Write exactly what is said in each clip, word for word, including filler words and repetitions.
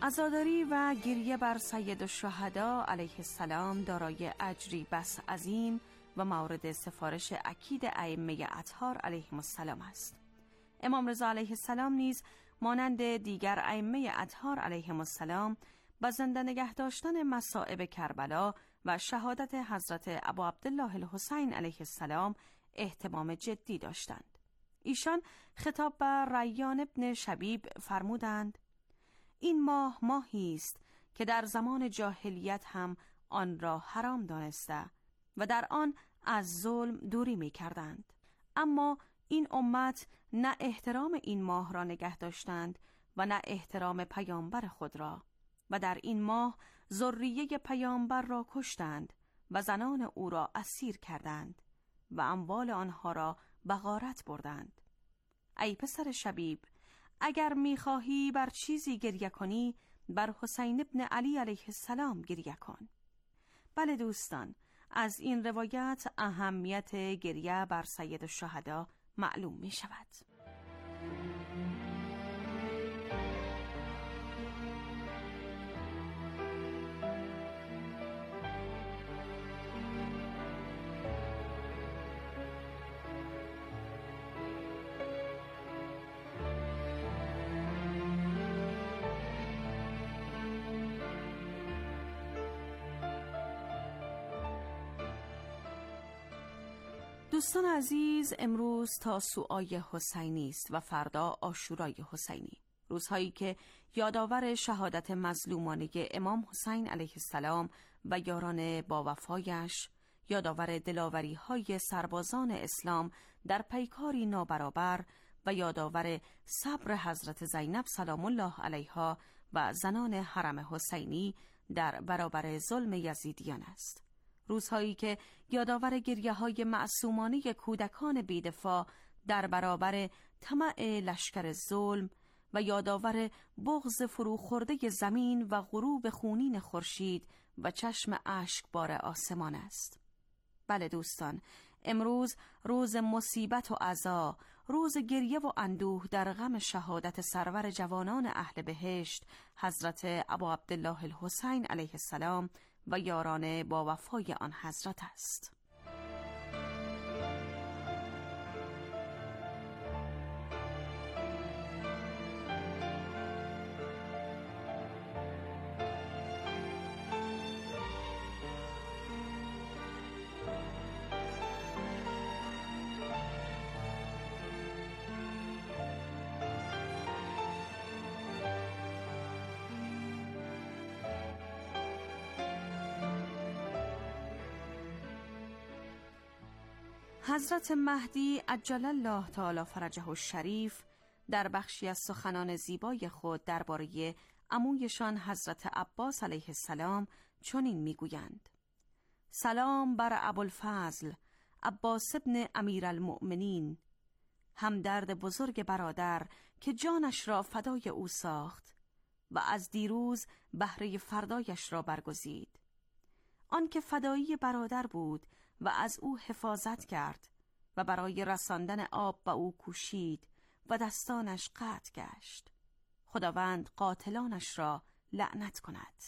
عزاداری و گریه بر سید الشهدا علیه السلام دارای اجری بس عظیم و مورد سفارش اکید ائمه اطهار علیهم السلام است. امام رضا علیه السلام نیز مانند دیگر ائمه اطهار علیهم السلام با زنده نگه داشتن مصائب کربلا و شهادت حضرت ابو عبدالله الحسین علیه السلام اهتمام جدی داشتند. ایشان خطاب بر ریان ابن شبیب فرمودند: این ماه ماهی است که در زمان جاهلیت هم آن را حرام دانسته و در آن از ظلم دوری می کردند، اما این امت نه احترام این ماه را نگه داشتند و نه احترام پیامبر خود را، و در این ماه ذریه پیامبر را کشتند و زنان او را اسیر کردند و اموال آنها را به غارت بردند. ای پسر شبیب، اگر میخواهی بر چیزی گریه کنی، بر حسین ابن علی علیه السلام گریه کن. بله دوستان، از این روایت اهمیت گریه بر سید الشهدا معلوم می شود. دوستان عزیز، امروز تاسوعای حسینی است و فردا عاشورای حسینی، روزهایی که یادآور شهادت مظلومانه امام حسین علیه السلام و یاران با وفایش، یادآور دلاوری‌های سربازان اسلام در پیکاری نابرابر و یادآور صبر حضرت زینب سلام الله علیها و زنان حرم حسینی در برابر ظلم یزیدیان است. روزهایی که یادآور گریه‌های معصومانه کودکان بی‌دفاع در برابر طمع لشکر ظلم و یادآور بغض فروخورده زمین و غروب خونین خورشید و چشم اشکبار آسمان است. بله دوستان، امروز روز مصیبت و عزا، روز گریه و اندوه در غم شهادت سرور جوانان اهل بهشت حضرت ابو عبدالله الحسین علیه السلام و یاران با وفای آن حضرت است. حضرت مهدی عجل الله تعالی فرجه الشریف در بخشی از سخنان زیبای خود درباره عمویشان حضرت عباس علیه السلام چنین میگویند: سلام بر ابوالفضل عباس ابن امیرالمؤمنین، همدرد بزرگ برادر که جانش را فدای او ساخت و از دیروز بهره فردایش را برگزید. آن که فدایی برادر بود و از او حفاظت کرد و برای رساندن آب به او کوشید و دستانش قطع گشت. خداوند قاتلانش را لعنت کند.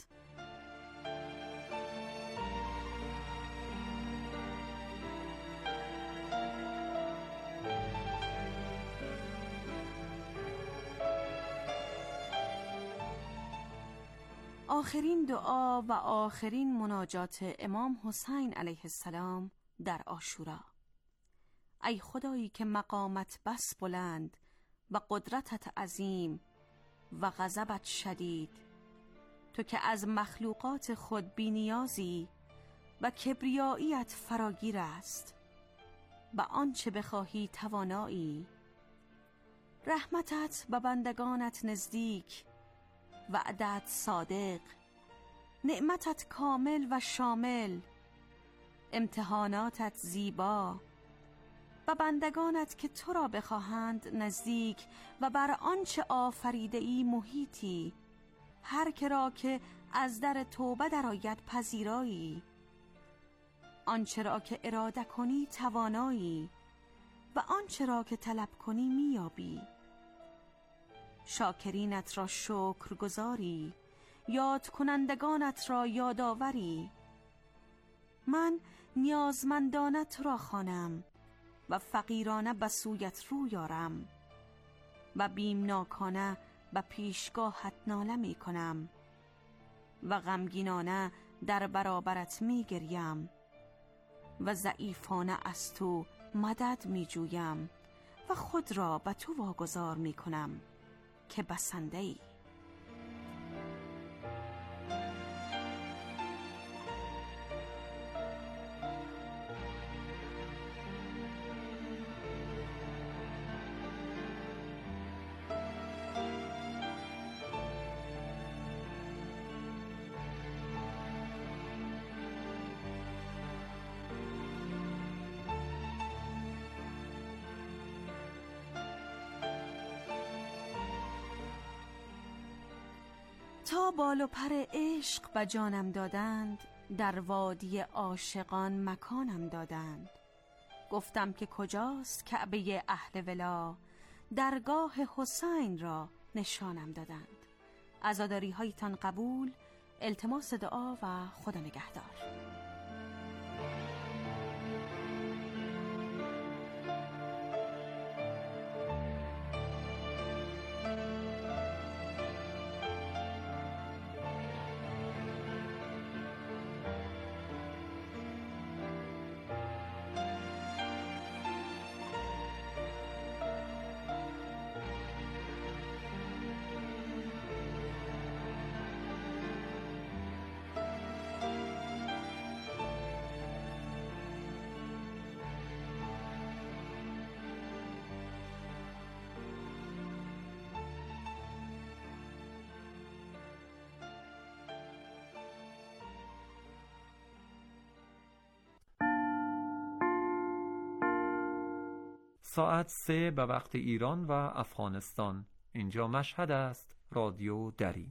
آخرین دعا و آخرین مناجات امام حسین علیه السلام در عاشورا. ای خدایی که مقامت بس بلند و قدرتت عظیم و غضبت شدید، تو که از مخلوقات خود بی نیازی و کبریاییت فراگیر است و آنچه بخواهی توانایی. رحمتت به بندگانت نزدیک، وعدت صادق، نعمتت کامل و شامل، امتحاناتت زیبا و بندگانت که تو را بخواهند نزدیک و بر آنچه آفریده ای محیطی. هر که را که از در توبه درآید پذیرایی، آنچه را که اراده کنی توانایی و آنچه را که طلب کنی میابی. شاکرینت را شکر گزاری یاد کنندگانت را یادآوری. من نیازمندانه تو را خوانم و فقیرانه به سویت رو یارم و بیمناکانه به پیشگاهت ناله می کنم و غمگینانه در برابرت می گریم و ضعیفانه از تو مدد می جویم و خود را به تو واگذار می کنم که بسنده ای. تا بال و پر عشق به جانم دادند، در وادی عاشقان مکانم دادند. گفتم که کجاست کعبه اهل ولا، درگاه حسین را نشانم دادند. عزاداری هایتان قبول، التماس دعا و خدا نگهدار. ساعت سه به وقت ایران و افغانستان. اینجا مشهد است. رادیو دری.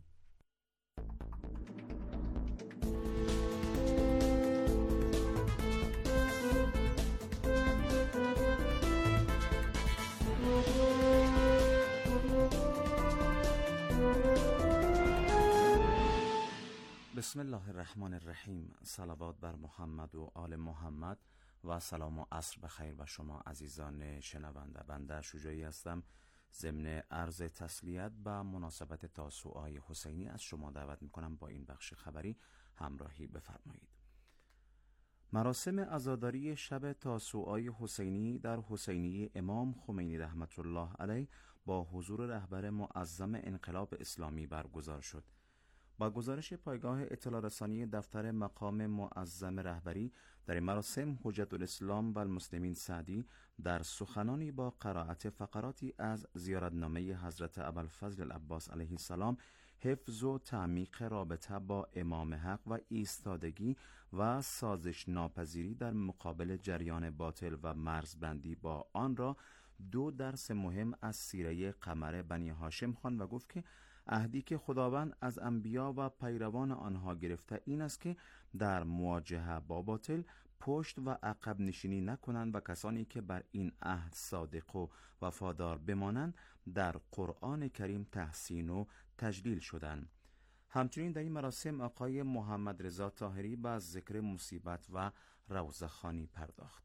بسم الله الرحمن الرحیم. صلوات بر محمد و آل محمد و سلام و عصر بخیر به شما عزیزان شنونده. بنده شجاعی هستم. ضمن عرض تسلیت به مناسبت تاسوعای حسینی از شما دعوت میکنم با این بخش خبری همراهی بفرمایید. مراسم عزاداری شب تاسوعای حسینی در حسینیه امام خمینی رحمت الله علیه با حضور رهبر معظم انقلاب اسلامی برگزار شد. با گزارش پایگاه اطلاع رسانی دفتر مقام معظم رهبری، در این مراسم حجت الاسلام و المسلمین سعدی در سخنانی با قرائت فقراتی از زیارتنامه حضرت ابوالفضل العباس علیه السلام، حفظ و تعمیق رابطه با امام حق و ایستادگی و سازش ناپذیری در مقابل جریان باطل و مرزبندی با آن را دو درس مهم از سیره قمر بنی هاشم خواند و گفت که عهدی که خداوند از انبیا و پیروان آنها گرفته این است که در مواجهه با باطل پشت و عقب نشینی نکنند و کسانی که بر این عهد صادق و وفادار بمانند در قرآن کریم تحسین و تجلیل شدند. همچنین در این مراسم آقای محمد رضا طاهری به ذکر مصیبت و روزخوانی پرداخت.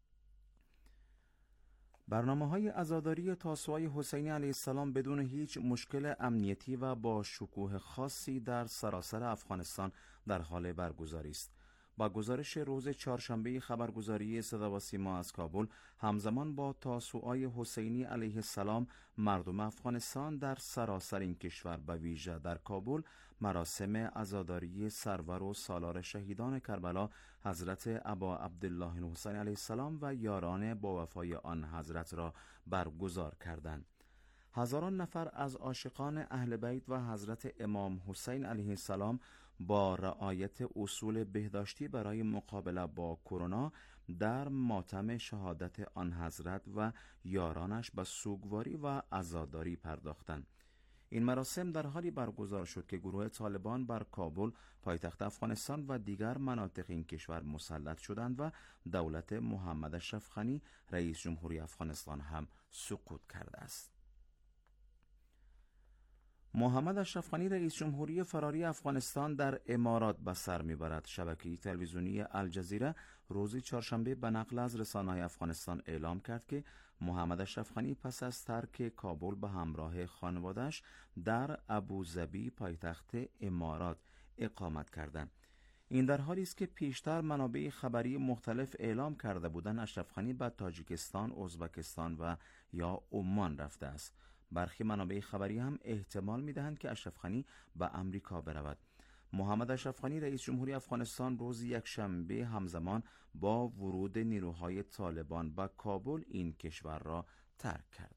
برنامه‌های عزاداری تاسوعای حسینی علیه السلام بدون هیچ مشکل امنیتی و با شکوه خاصی در سراسر افغانستان در حال برگزاری است. با گزارش روز چهارشنبه خبرگزاری صدا و سیما از کابل، همزمان با تاسوعای حسینی علیه السلام، مردم افغانستان در سراسر این کشور به ویژه در کابل مراسم عزاداری سرور و سالار شهیدان کربلا حضرت ابا عبدالله الحسین علیه السلام و یاران با وفای آن حضرت را برگزار کردند. هزاران نفر از عاشقان اهل بیت و حضرت امام حسین علیه السلام با رعایت اصول بهداشتی برای مقابله با کرونا در ماتم شهادت آن حضرت و یارانش به سوگواری و عزاداری پرداختند. این مراسم در حالی برگزار شد که گروه طالبان بر کابل، پایتخت افغانستان و دیگر مناطق این کشور مسلط شدند و دولت محمد اشرف غنی رئیس جمهوری افغانستان هم سقوط کرده است. محمد اشرف غنی رئیس جمهوری فراری افغانستان در امارات به سر میبرد. شبکه تلویزیونی الجزیره روز چهارشنبه به نقل از رسانه‌های افغانستان اعلام کرد که محمد اشرف غنی پس از ترک کابل به همراه خانواده‌اش در ابوظبی پایتخت امارات اقامت کردند. این در حالی است که پیشتر منابع خبری مختلف اعلام کرده بودند اشرف غنی به تاجیکستان، ازبکستان و یا عمان رفته است. برخی منابع خبری هم احتمال می‌دهند که اشرف غنی به امریکا برود. محمد اشرف غنی رئیس جمهوری افغانستان روز یکشنبه همزمان با ورود نیروهای طالبان به کابل این کشور را ترک کرد.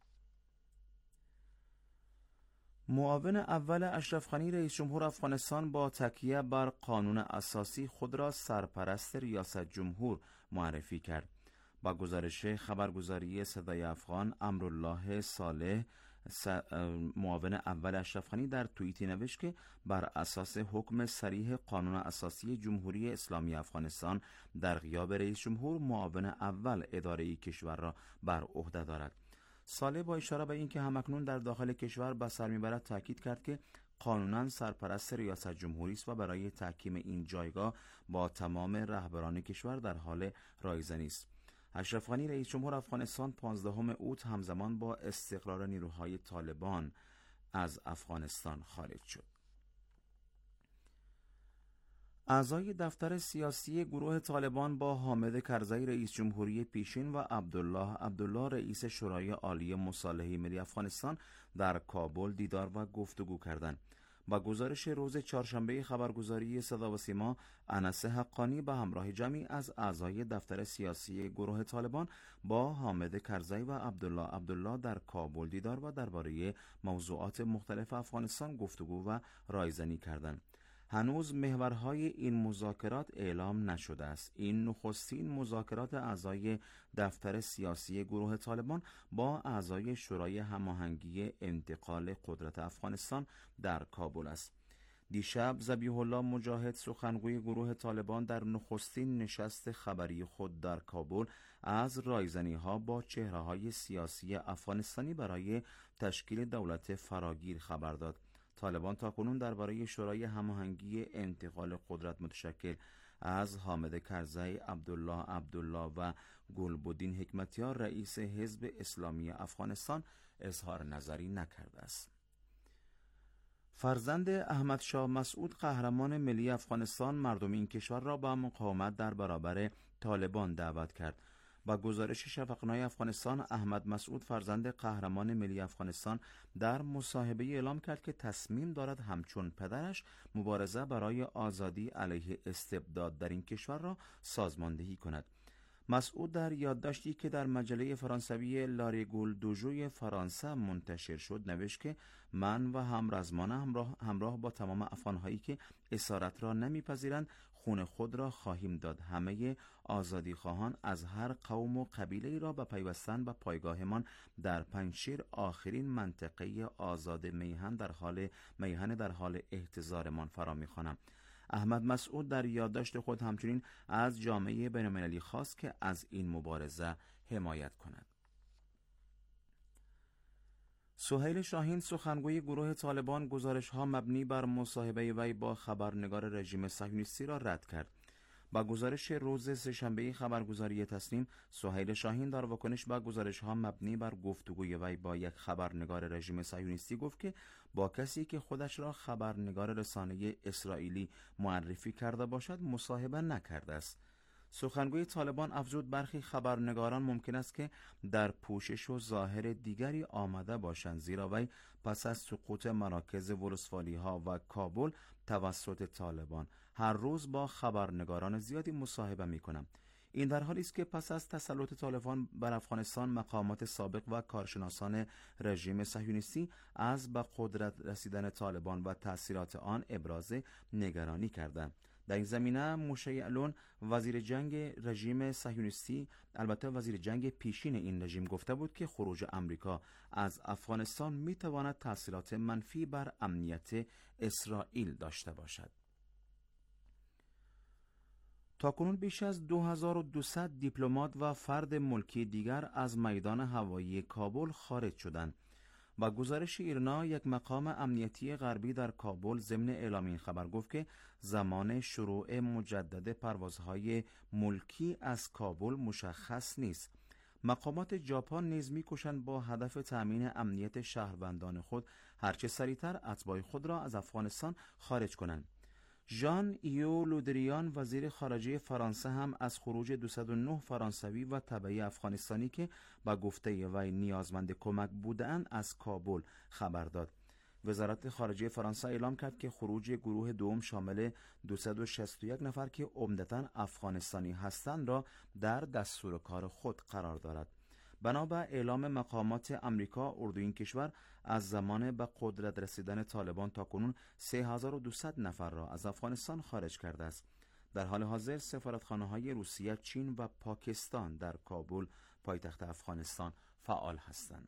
معاون اول اشرف غنی رئیس جمهور افغانستان با تکیه بر قانون اساسی خود را سرپرست ریاست جمهور معرفی کرد. با گزارش خبرگزاری صدای افغان، امرالله صالح معاون اول اشرف غنی در توییتی نوشت که بر اساس حکم صریح قانون اساسی جمهوری اسلامی افغانستان در غیاب رئیس جمهور معاون اول اداره کشور را بر عهده دارد. صالح با اشاره به اینکه همکنون در داخل کشور به سر میبرد تاکید کرد که قانونا سرپرست ریاست جمهوری است و برای تحکیم این جایگاه با تمام رهبران کشور در حال رایزنی است. اشرف غنی رئیس جمهور افغانستان پانزدهم اوت همزمان با استقرار نیروهای طالبان از افغانستان خارج شد. اعضای دفتر سیاسی گروه طالبان با حامد کرزی رئیس جمهوری پیشین و عبدالله عبدالله رئیس شورای عالی مصالحه ملی افغانستان در کابل دیدار و گفتگو کردند. با گزارش روز چهارشنبه خبرگزاری صدا و سیما، انس حقانی به همراه جمعی از اعضای دفتر سیاسی گروه طالبان با حامد کرزی و عبدالله عبدالله در کابل دیدار و درباره موضوعات مختلف افغانستان گفتگو و رایزنی کردند. هنوز محورهای این مذاکرات اعلام نشده است. این نخستین مذاکرات اعضای دفتر سیاسی گروه طالبان با اعضای شورای هماهنگی انتقال قدرت افغانستان در کابل است. دیشب ذبیح الله مجاهد سخنگوی گروه طالبان در نخستین نشست خبری خود در کابل از رایزنی‌ها با چهره‌های سیاسی افغانستانی برای تشکیل دولت فراگیر خبر داد. طالبان تاکنون درباره شورای هماهنگی انتقال قدرت متشکل از حامد کرزی، عبدالله عبدالله و گلبدین حکمتیار رئیس حزب اسلامی افغانستان اظهار نظری نکرده است. فرزند احمد شاه مسعود قهرمان ملی افغانستان مردم این کشور را به مقاومت در برابر طالبان دعوت کرد. با گزارش شفقنای افغانستان، احمد مسعود فرزند قهرمان ملی افغانستان در مصاحبه اعلام کرد که تصمیم دارد همچون پدرش مبارزه برای آزادی علیه استبداد در این کشور را سازماندهی کند. مسعود در یادداشتی که در مجله فرانسوی لاریگول دوژوی فرانسه منتشر شد نوشت که من و همرزمانه همراه, همراه با تمام افغانهایی که اسارت را نمیپذیرند خون خود را خواهیم داد. همه آزادی خواهان از هر قوم و قبیله را به پیوستن به پایگاهمان در پنجشیر آخرین منطقه آزاد میهن در حال میهن در حال احتضارمان فرا می‌خوانم. احمد مسعود در یادداشت خود همچنین از جامعه بین‌المللی خواست که از این مبارزه حمایت کند. سهیل شاهین سخنگوی گروه طالبان گزارش‌ها مبنی بر مصاحبه وی با خبرنگار رژیم صهیونیستی را رد کرد. با گزارش روز سه‌شنبه خبرگزاری تسنیم، سهیل شاهین در واکنش به گزارش‌ها مبنی بر گفتگوی وی با یک خبرنگار رژیم صهیونیستی گفت که با کسی که خودش را خبرنگار رسانه اسرائیلی معرفی کرده باشد مصاحبه نکرده است. سخنگوی طالبان افزود برخی خبرنگاران ممکن است که در پوشش و ظاهر دیگری آمده باشند، زیرا وی پس از سقوط مراکز ولسوالی ها و کابل توسط طالبان هر روز با خبرنگاران زیادی مصاحبه می کنم. این در حالی است که پس از تسلط طالبان بر افغانستان مقامات سابق و کارشناسان رژیم صهیونیستی از به قدرت رسیدن طالبان و تأثیرات آن ابراز نگرانی کردند. در این زمینه موشه یعلون وزیر جنگ رژیم صهیونیستی، البته وزیر جنگ پیشین این رژیم، گفته بود که خروج آمریکا از افغانستان می تواند تأثیرات منفی بر امنیت اسرائیل داشته باشد. تاکنون بیش از دو هزار و دویست دیپلمات و فرد ملکی دیگر از میدان هوایی کابل خارج شدند. با گزارش ایرنا، یک مقام امنیتی غربی در کابل ضمن اعلام این خبر گفت که زمان شروع مجدد پروازهای ملکی از کابل مشخص نیست. مقامات ژاپن نیز می‌کوشند با هدف تأمین امنیت شهروندان خود هرچه سریعتر اتباع خود را از افغانستان خارج کنند. ژان ایو لودریان وزیر خارجه فرانسه هم از خروج دویست و نه فرانسوی و تبعی افغانستانی که با گفته وی نیازمند کمک بودند از کابل خبر داد. وزارت خارجه فرانسه اعلام کرد که خروج گروه دوم شامل دویست و شصت و یک نفر که عمدتاً افغانستانی هستند را در دستور کار خود قرار دارد. بنا به اعلام مقامات امریکا، اردوی این کشور از زمان به قدرت رسیدن طالبان تاکنون سه هزار و دویست نفر را از افغانستان خارج کرده است. در حال حاضر سفارتخانه‌های روسیه، چین و پاکستان در کابل پایتخت افغانستان فعال هستند.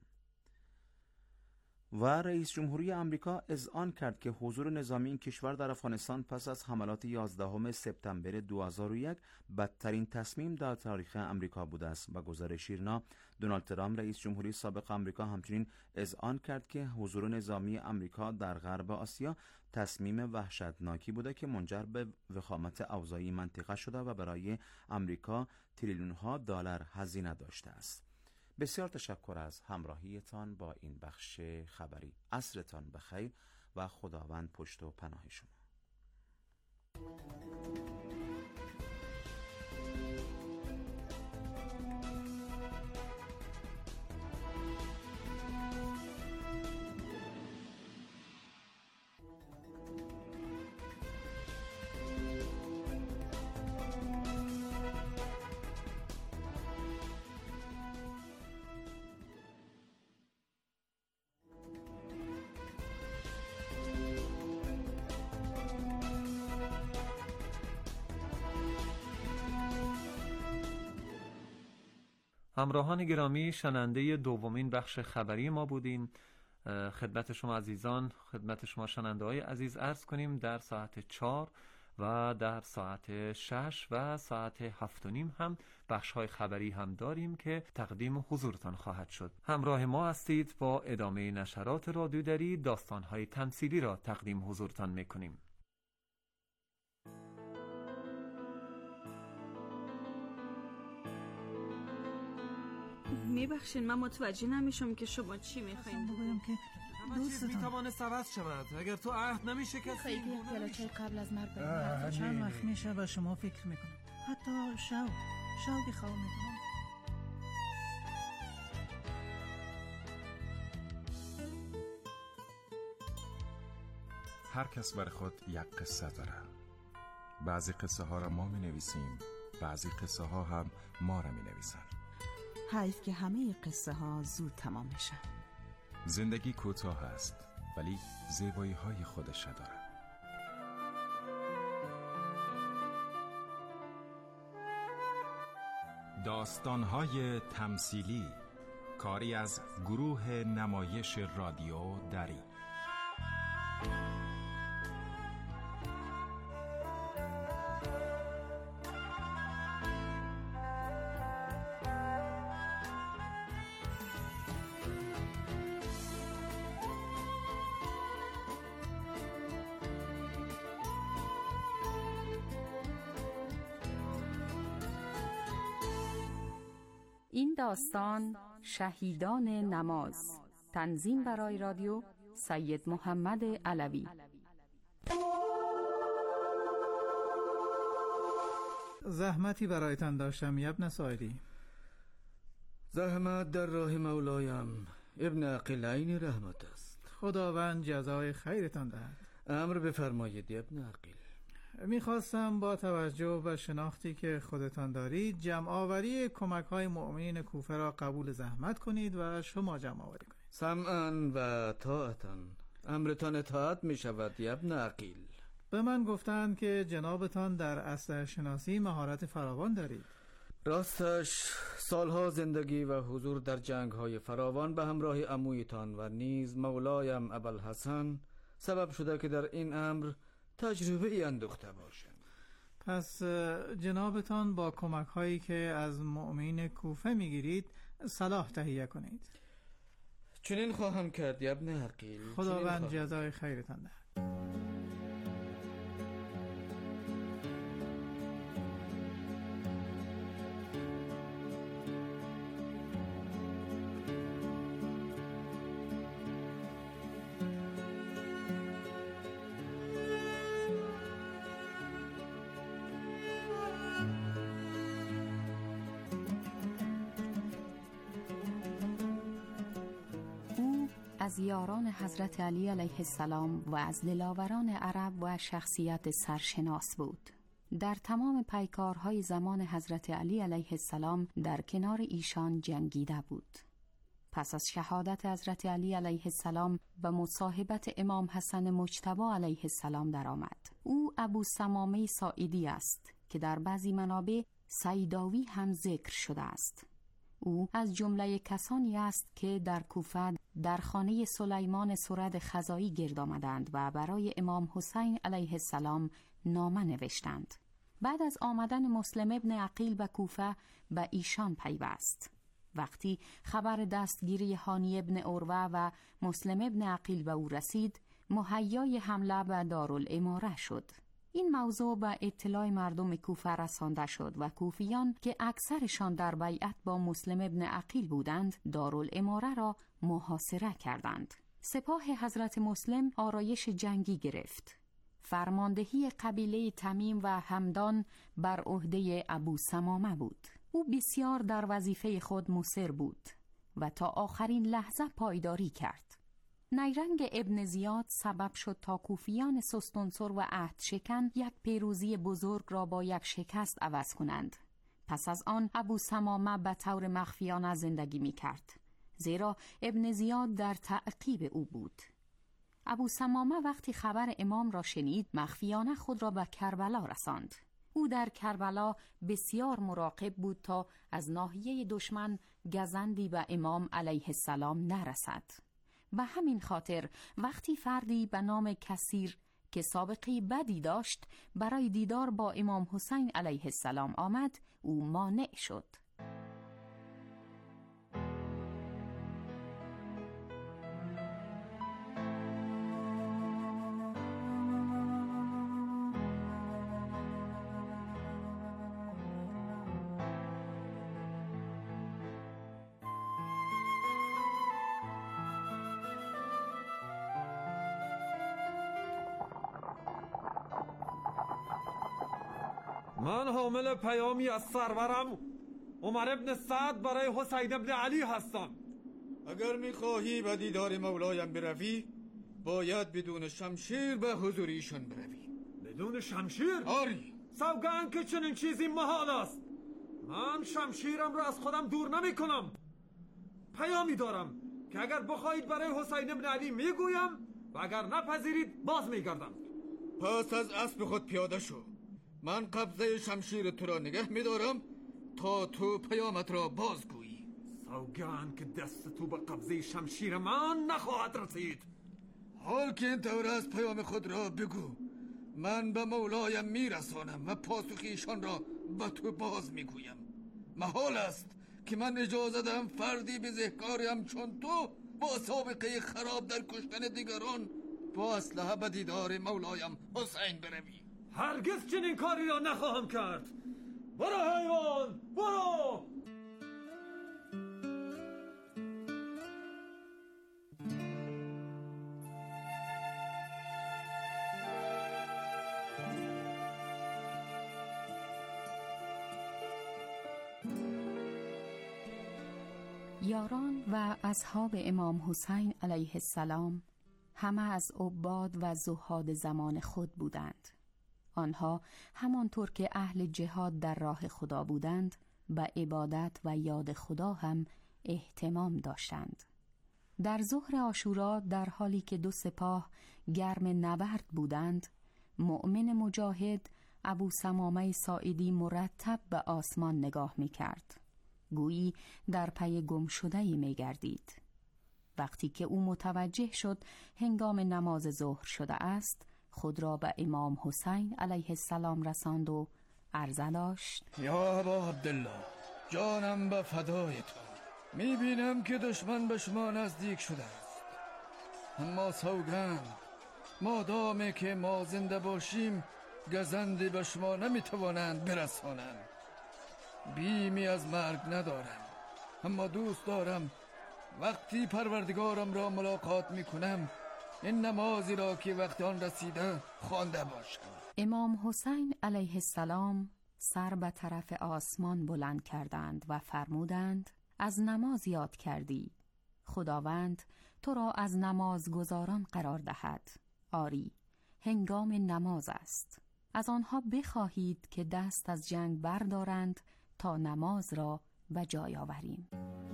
و رئیس جمهوری آمریکا اذعان کرد که حضور نظامی این کشور در افغانستان پس از حملات یازدهم سپتامبر دو هزار و یک بدترین تصمیم در تاریخ آمریکا بوده است. با گزارش ایرنا، دونالد ترامپ رئیس جمهوری سابق آمریکا همچنین اذعان کرد که حضور نظامی آمریکا در غرب آسیا تصمیم وحشتناکی بوده که منجر به وخامت اوضاعی منطقه شده و برای آمریکا تریلیون‌ها دلار هزینه داشته است. بسیار تشکر از همراهیتان با این بخش خبری. عصرتان بخیر و خداوند پشت و پناه شما. همراهان گرامی، شنونده دومین بخش خبری ما بودین. خدمت شما عزیزان، خدمت شما شنونده های عزیز عرض کنیم در ساعت چهار و در ساعت شش و ساعت هفت و نیم هم بخش های خبری هم داریم که تقدیم حضورتان خواهد شد. همراه ما هستید. با ادامه نشرات رادیو دری داستان های تمثیلی را تقدیم حضورتان میکنیم. میبخشین، من متوجه نمیشم که شما چی میخواین. بگویم که همه چیز میتوانست عوض شود اگر تو عهد نمیشکستی. خیلی احتیاجای قبل از مرگ بریم. چند وقت میشه و شما فکر میکنم، حتی شو شو بخواه میکنم. هر کس بر خود یک قصه داره. بعضی قصه ها را ما می نویسیم، بعضی قصه ها هم ما را می نویسن. حیف که همه قصه ها زود تمام میشن. زندگی کوتاه است ولی زیبایی های خودش داره. داستان های تمثیلی، کاری از گروه نمایش رادیو دری. این داستان شهیدان نماز. تنظیم برای رادیو سید محمد علوی. زحمتی برایتان داشتم ابن سایری. زحمت در راه مولایم ابن عقیل رحمت است. خداوند جزای خیرتان دهد. امر بفرمایید ابن عقیل. میخواستم با توجه به شناختی که خودتان دارید جمع آوری کمک های مؤمنین کوفه را قبول زحمت کنید و شما جمع آوری کنید. سمعا و طاعتا. امرتان اطاعت می شود ابن عقیل. به من گفتند که جنابتان در اسلحه شناسی مهارت فراوان دارید. راستش سالها زندگی و حضور در جنگ های فراوان به همراه عمویتان و نیز مولایم ابوالحسن سبب شده که در این امر تجربه ای اندوخته باشم. پس جنابتان با کمک هایی که از مؤمنین کوفه میگیرید صلاح تهیه کنید. چنین خواهم کرد ابن عقیل. خداوند جزای خیرتان دهد. از یاران حضرت علی علیه السلام و از دلاوران عرب و شخصیت سرشناس بود. در تمام پیکارهای زمان حضرت علی علیه السلام در کنار ایشان جنگیده بود. پس از شهادت حضرت علی علیه السلام و مصاحبت امام حسن مجتبی علیه السلام درآمد. او ابو ثمامه ساعدی است که در بعضی منابع سیداوی هم ذکر شده است. او از جمله کسانی است که در کوفه در خانه سلیمان سرد خزائی گرد آمدند و برای امام حسین علیه السلام نامه نوشتند. بعد از آمدن مسلم ابن عقیل به کوفه به ایشان پیوست. وقتی خبر دستگیری هانی ابن عروه و مسلم ابن عقیل به او رسید، مهیای حمله به دارالاماره شد. این موضوع به اطلاع مردم کوفه رسانده شد و کوفیان که اکثرشان در بیعت با مسلم ابن عقیل بودند، دارالاماره را محاصره کردند. سپاه حضرت مسلم آرایش جنگی گرفت. فرماندهی قبیله تمیم و همدان بر عهده ابو ثمامه بود. او بسیار در وظیفه خود مصر بود و تا آخرین لحظه پایداری کرد. نیرنگ ابن زیاد سبب شد تا کوفیان سستانسر و عهد شکن یک پیروزی بزرگ را با یک شکست عوض کنند. پس از آن ابو ثمامه به طور مخفیانه زندگی می کرد، زیرا ابن زیاد در تعقیب او بود. ابو ثمامه وقتی خبر امام را شنید، مخفیانه خود را به کربلا رساند. او در کربلا بسیار مراقب بود تا از ناحیه دشمن گزندی به امام علیه السلام نرسد. به همین خاطر وقتی فردی به نام کثیر که سابقه بدی داشت برای دیدار با امام حسین علیه السلام آمد، او مانع شد. من حامل پیامی از سرورم عمر ابن سعد برای حسین ابن علی هستم. اگر میخواهی به دیدار مولایم بروی، باید بدون شمشیر به حضور ایشان بروی. بدون شمشیر؟ آری. سوگند که چنین چیزی محال است. من شمشیرم را از خودم دور نمی کنم. پیامی دارم که اگر بخواهید برای حسین ابن علی میگویم و اگر نپذیرید باز میگردم. پس از اسب خود پیاده شو. من قبضه شمشیر تو را نگه می‌دارم تا تو پیامت را بازگویی. سوگند که دست تو به قبضه شمشیر من نخواهد رسید. حال که این طور از پیام خود را بگو، من به مولایم میرسانم و پاسخیشان را به تو باز میگویم. محال است که من اجازه دهم فردی بزهکاریم چون تو با سابقه خراب در کشتن دیگران با اسلحه به دیدار مولایم حسین بروی. هرگز چنین کاری را نخواهم کرد. برو حیوان، برو! یاران و اصحاب امام حسین علیه السلام همه از عباد و زهاد زمان خود بودند. آنها همانطور که اهل جهاد در راه خدا بودند، به عبادت و یاد خدا هم اهتمام داشتند. در ظهر عاشورا در حالی که دو سپاه گرم نبرد بودند، مؤمن مجاهد ابو ثمامه ساعدی مرتب به آسمان نگاه می کرد، گویی در پی گم شده‌ای می گردید. وقتی که او متوجه شد هنگام نماز ظهر شده است، خود را به امام حسین علیه السلام رساند و عرضه داشت: یا ابا عبدالله، جانم به فدای تو. میبینم که دشمن به شما نزدیک شده است، اما سوگند مادامی که ما زنده باشیم گزندی به شما نمیتوانند برسانند. بیمی از مرگ ندارم، اما دوست دارم وقتی پروردگارم را ملاقات میکنم این نمازی را که وقت آن رسیده خوانده باشم. امام حسین علیه السلام سر به طرف آسمان بلند کردند و فرمودند از نماز یاد کردی، خداوند تو را از نماز گزاران قرار دهد. آری، هنگام نماز است. از آنها بخواهید که دست از جنگ بردارند تا نماز را به جای آوریم.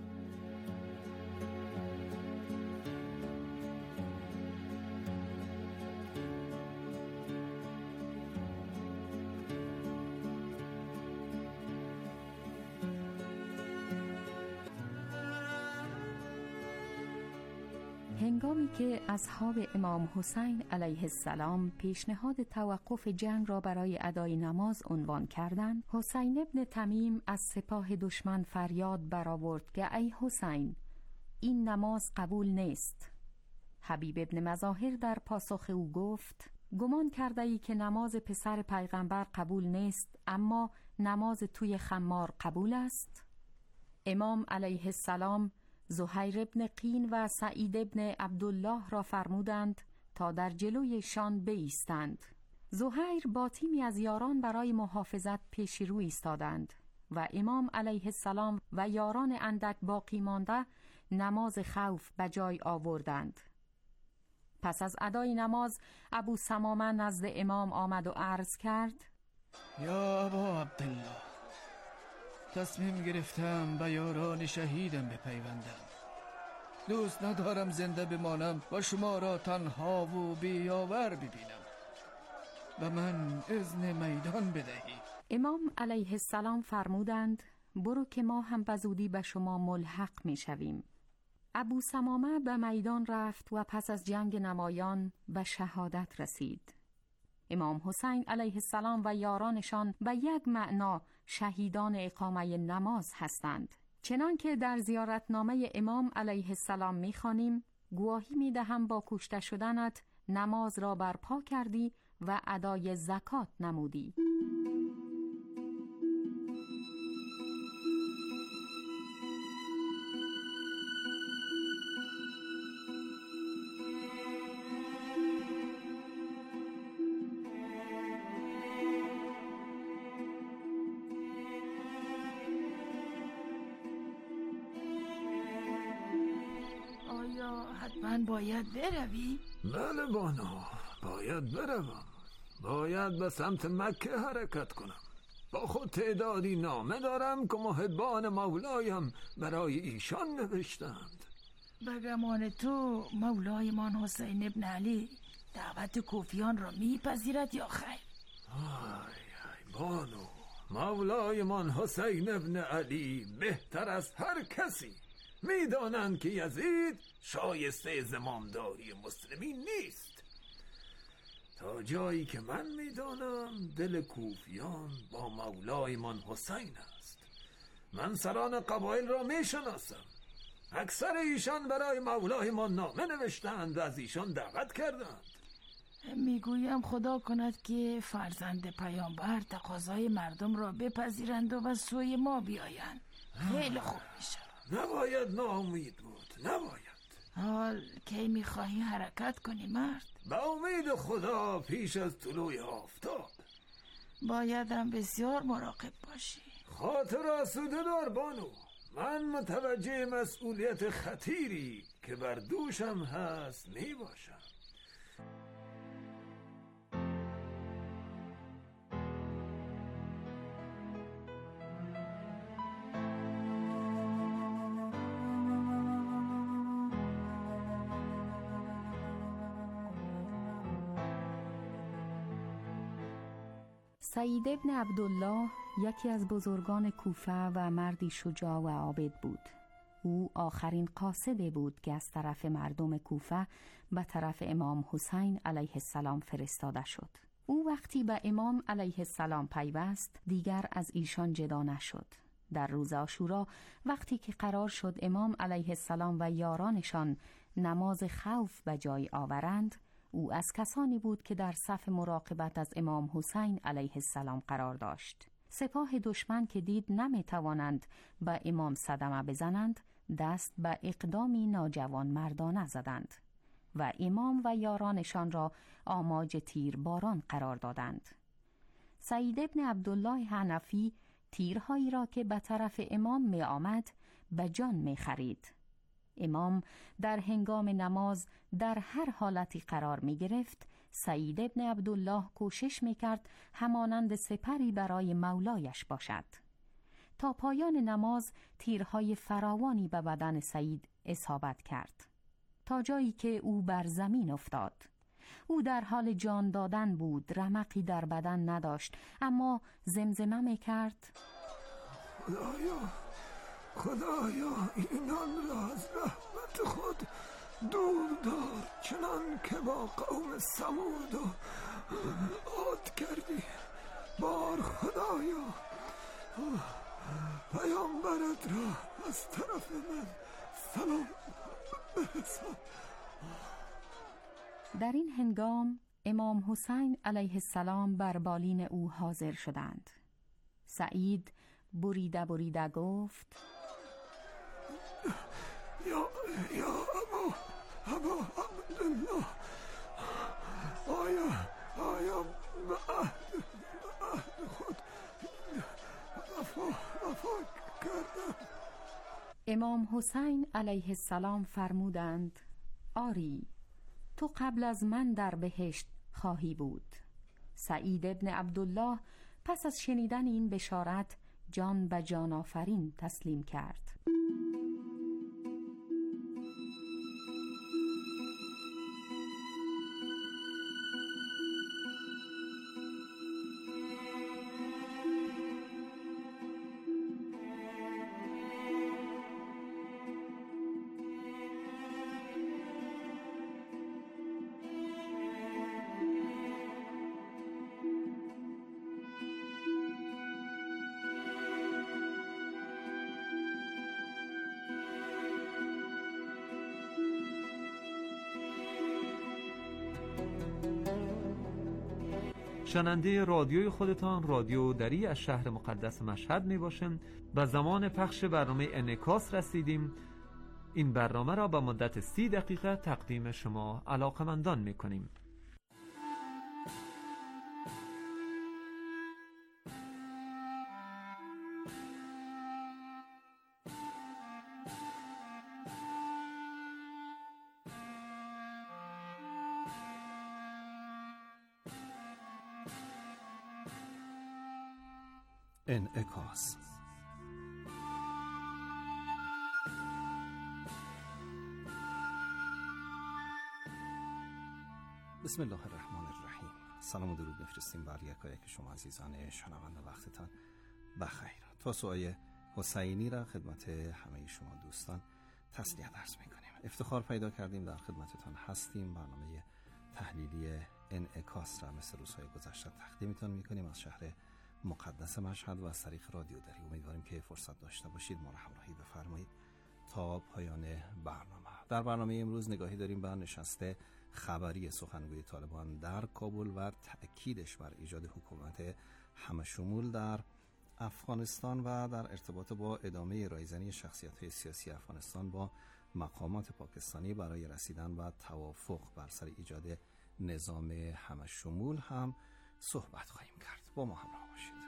هنگامی که اصحاب امام حسین علیه السلام پیشنهاد توقف جنگ را برای ادای نماز عنوان کردند، حسین ابن تمیم از سپاه دشمن فریاد برآورد که ای حسین، این نماز قبول نیست. حبیب ابن مظاهر در پاسخ او گفت گمان کرده ای که نماز پسر پیغمبر قبول نیست اما نماز توی خمار قبول است؟ امام علیه السلام زهیر ابن قین و سعید ابن عبدالله را فرمودند تا در جلوی شان بایستند. زهیر با تیمی از یاران برای محافظت پیش رو ایستادند و امام علیه السلام و یاران اندک باقی مانده نماز خوف به جای آوردند. پس از ادای نماز ابو ثمامه نزد امام آمد و عرض کرد یا ابا عبدالله، تصمیم گرفتم به یاران شهیدم بپیوندم. دوست ندارم زنده بمانم و شما را تنها و بیاور ببینم. و من اذن میدان بدهید. امام علیه السلام فرمودند برو که ما هم به زودی به شما ملحق می شویم. ابو ثمامه به میدان رفت و پس از جنگ نمایان به شهادت رسید. امام حسین علیه السلام و یارانشان به یک معنا شهیدان اقامه نماز هستند. چنان که در زیارتنامه امام علیه السلام می‌خوانیم گواهی می‌دهم با کشته شدنت نماز را برپا کردی و ادای زکات نمودی. من باید بروی؟ بله بانو، باید بروم. باید به سمت مکه حرکت کنم. با خود تعدادی نامه دارم که محبان مولایم برای ایشان نوشتند. به گمان تو مولایمان حسین ابن علی دعوت کوفیان را میپذیرد یا خیر؟ آی آی بانو، مولایمان حسین ابن علی بهتر از هر کسی میدانند که یزید شایسته زمامداری مسلمین نیست. تا جایی که من میدانم دل کوفیان با مولایمان حسین است. من سران قبایل را میشناسم. اکثر ایشان برای مولایمان نامه نوشتند و از ایشان دعوت کردند. میگویم خدا کند که فرزند پیامبر تقاضای مردم را بپذیرند و به سوی ما بیایند. خیلی خوب میشه. نباید ناامید بود، نباید. حال کی میخواهی حرکت کنی مرد؟ با امید خدا پیش از طلوع آفتاب. بایدم بسیار مراقب باشی. خاطر آسوده دار بانو. من متوجه مسئولیت خطیری که بر دوشم هست میباشم. سعید ابن عبدالله یکی از بزرگان کوفه و مردی شجاع و عابد بود. او آخرین قاصده بود که از طرف مردم کوفه به طرف امام حسین علیه السلام فرستاده شد. او وقتی به امام علیه السلام پیوست دیگر از ایشان جدا نشد. در روز عاشورا وقتی که قرار شد امام علیه السلام و یارانشان نماز خوف به جای آورند، او از کسانی بود که در صف مراقبت از امام حسین علیه السلام قرار داشت. سپاه دشمن که دید نمی توانند به امام صدمه بزنند، دست به اقدامی ناجوان مردانه زدند و امام و یارانشان را آماج تیر باران قرار دادند. سعید ابن عبدالله حنفی تیرهایی را که به طرف امام می آمد به جان می خرید. امام در هنگام نماز در هر حالتی قرار می گرفت. سعید ابن عبدالله کوشش می کرد همانند سپری برای مولایش باشد. تا پایان نماز تیرهای فراوانی به بدن سعید اصابت کرد تا جایی که او بر زمین افتاد. او در حال جان دادن بود، رمقی در بدن نداشت، اما زمزمه می کرد: خدایا خدایا اینان را از رحمت خود دور دار، چنان که با قوم ثمود و عاد کردی. بار خدایا پیامبرت را از طرف من سلام برسان. در این هنگام امام حسین علیه السلام بر بالین او حاضر شدند. سعید بریده بریده گفت: یا یا ابا ابا عبدالله، آیا آیا به عهد به عهد خود وفا وفا کردم. امام حسین علیه السلام فرمودند: آری، تو قبل از من در بهشت خواهی بود. سعید ابن عبدالله پس از شنیدن این بشارت جان به جان آفرین تسلیم کرد. شنونده رادیوی خودتان رادیو دری از شهر مقدس مشهد می باشند. به زمان پخش برنامه انعکاس رسیدیم. این برنامه را به مدت سی دقیقه تقدیم شما علاقمندان می کنیم. انعکاس. بسم الله الرحمن الرحیم. سلام و درود میفرستیم بر یکایک شما عزیزان شنونده. وقتتان بخیر. توسعه حسینی را خدمت همه شما دوستان تسلیت عرض میکنیم. افتخار پیدا کردیم در خدمتتان هستیم. برنامه تحلیلی انعکاس را مثل روزهای گذشته تقدیمتان میکنیم از شهر مقدس مشهد و از طریق رادیو دری. امیدواریم که فرصت داشته باشید ما را همراهی بفرمایید تا پایان برنامه. در برنامه امروز نگاهی داریم به نشست خبری سخنگوی طالبان در کابل و تأکیدش بر ایجاد حکومت همشمول در افغانستان و در ارتباط با ادامه رایزنی شخصیت‌های سیاسی افغانستان با مقامات پاکستانی برای رسیدن و توافق بر سر ایجاد نظام همشمول هم صحبت خواهیم کرد. با ما همراه باشید.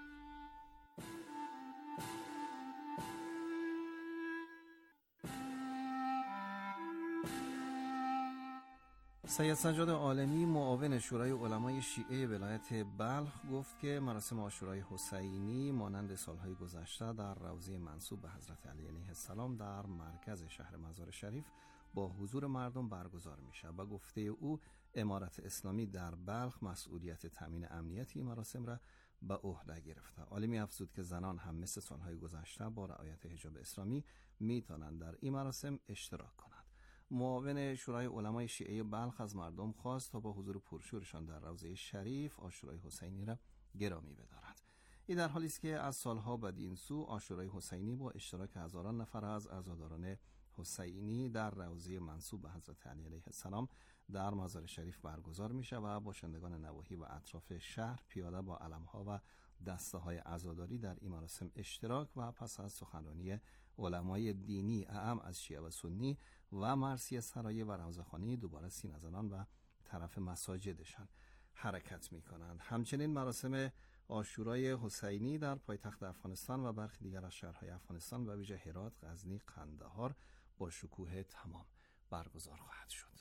سید سجاد عالمی معاون شورای علمای شیعه ولایت بلخ گفت که مراسم عاشورای حسینی مانند سالهای گذشته در روضه منسوب به حضرت علی علیه السلام در مرکز شهر مزار شریف با حضور مردم برگزار میشه. با گفته او امارت اسلامی در بلخ مسئولیت تامین امنیت این مراسم را به عهده گرفته. عالمی افزود که زنان هم مثل سالهای گذشته با رعایت حجاب اسلامی میتونند در این مراسم اشتراک کنند. معاون شورای علمای شیعه بلخ از مردم خواست تا با حضور پرشورشان در روضه شریف عاشورای حسینی را گرامی بدارند. این در حالی است که از سالها بدین سو عاشورای حسینی با اشتراک هزاران نفر از عزاداران حسینی در روضه منسوب به حضرت علی علیه السلام در مزار شریف برگزار می شود و باشندگان نواحی و اطراف شهر پیاده با علمها و دسته های عزاداری در این مراسم اشتراک و پس از سخنرانی علمای دینی اعم از شیعه و سنی و مرثیه سرای و روضه‌خوانی دوباره سینه زنان و طرف مساجدشان حرکت می کنند. همچنین مراسم عاشورای حسینی در پایتخت افغانستان و برخی دیگر از شهرهای افغانستان و ویژه هرات، غزنی، قندهار با شکوه تمام برگزار خواهد شد.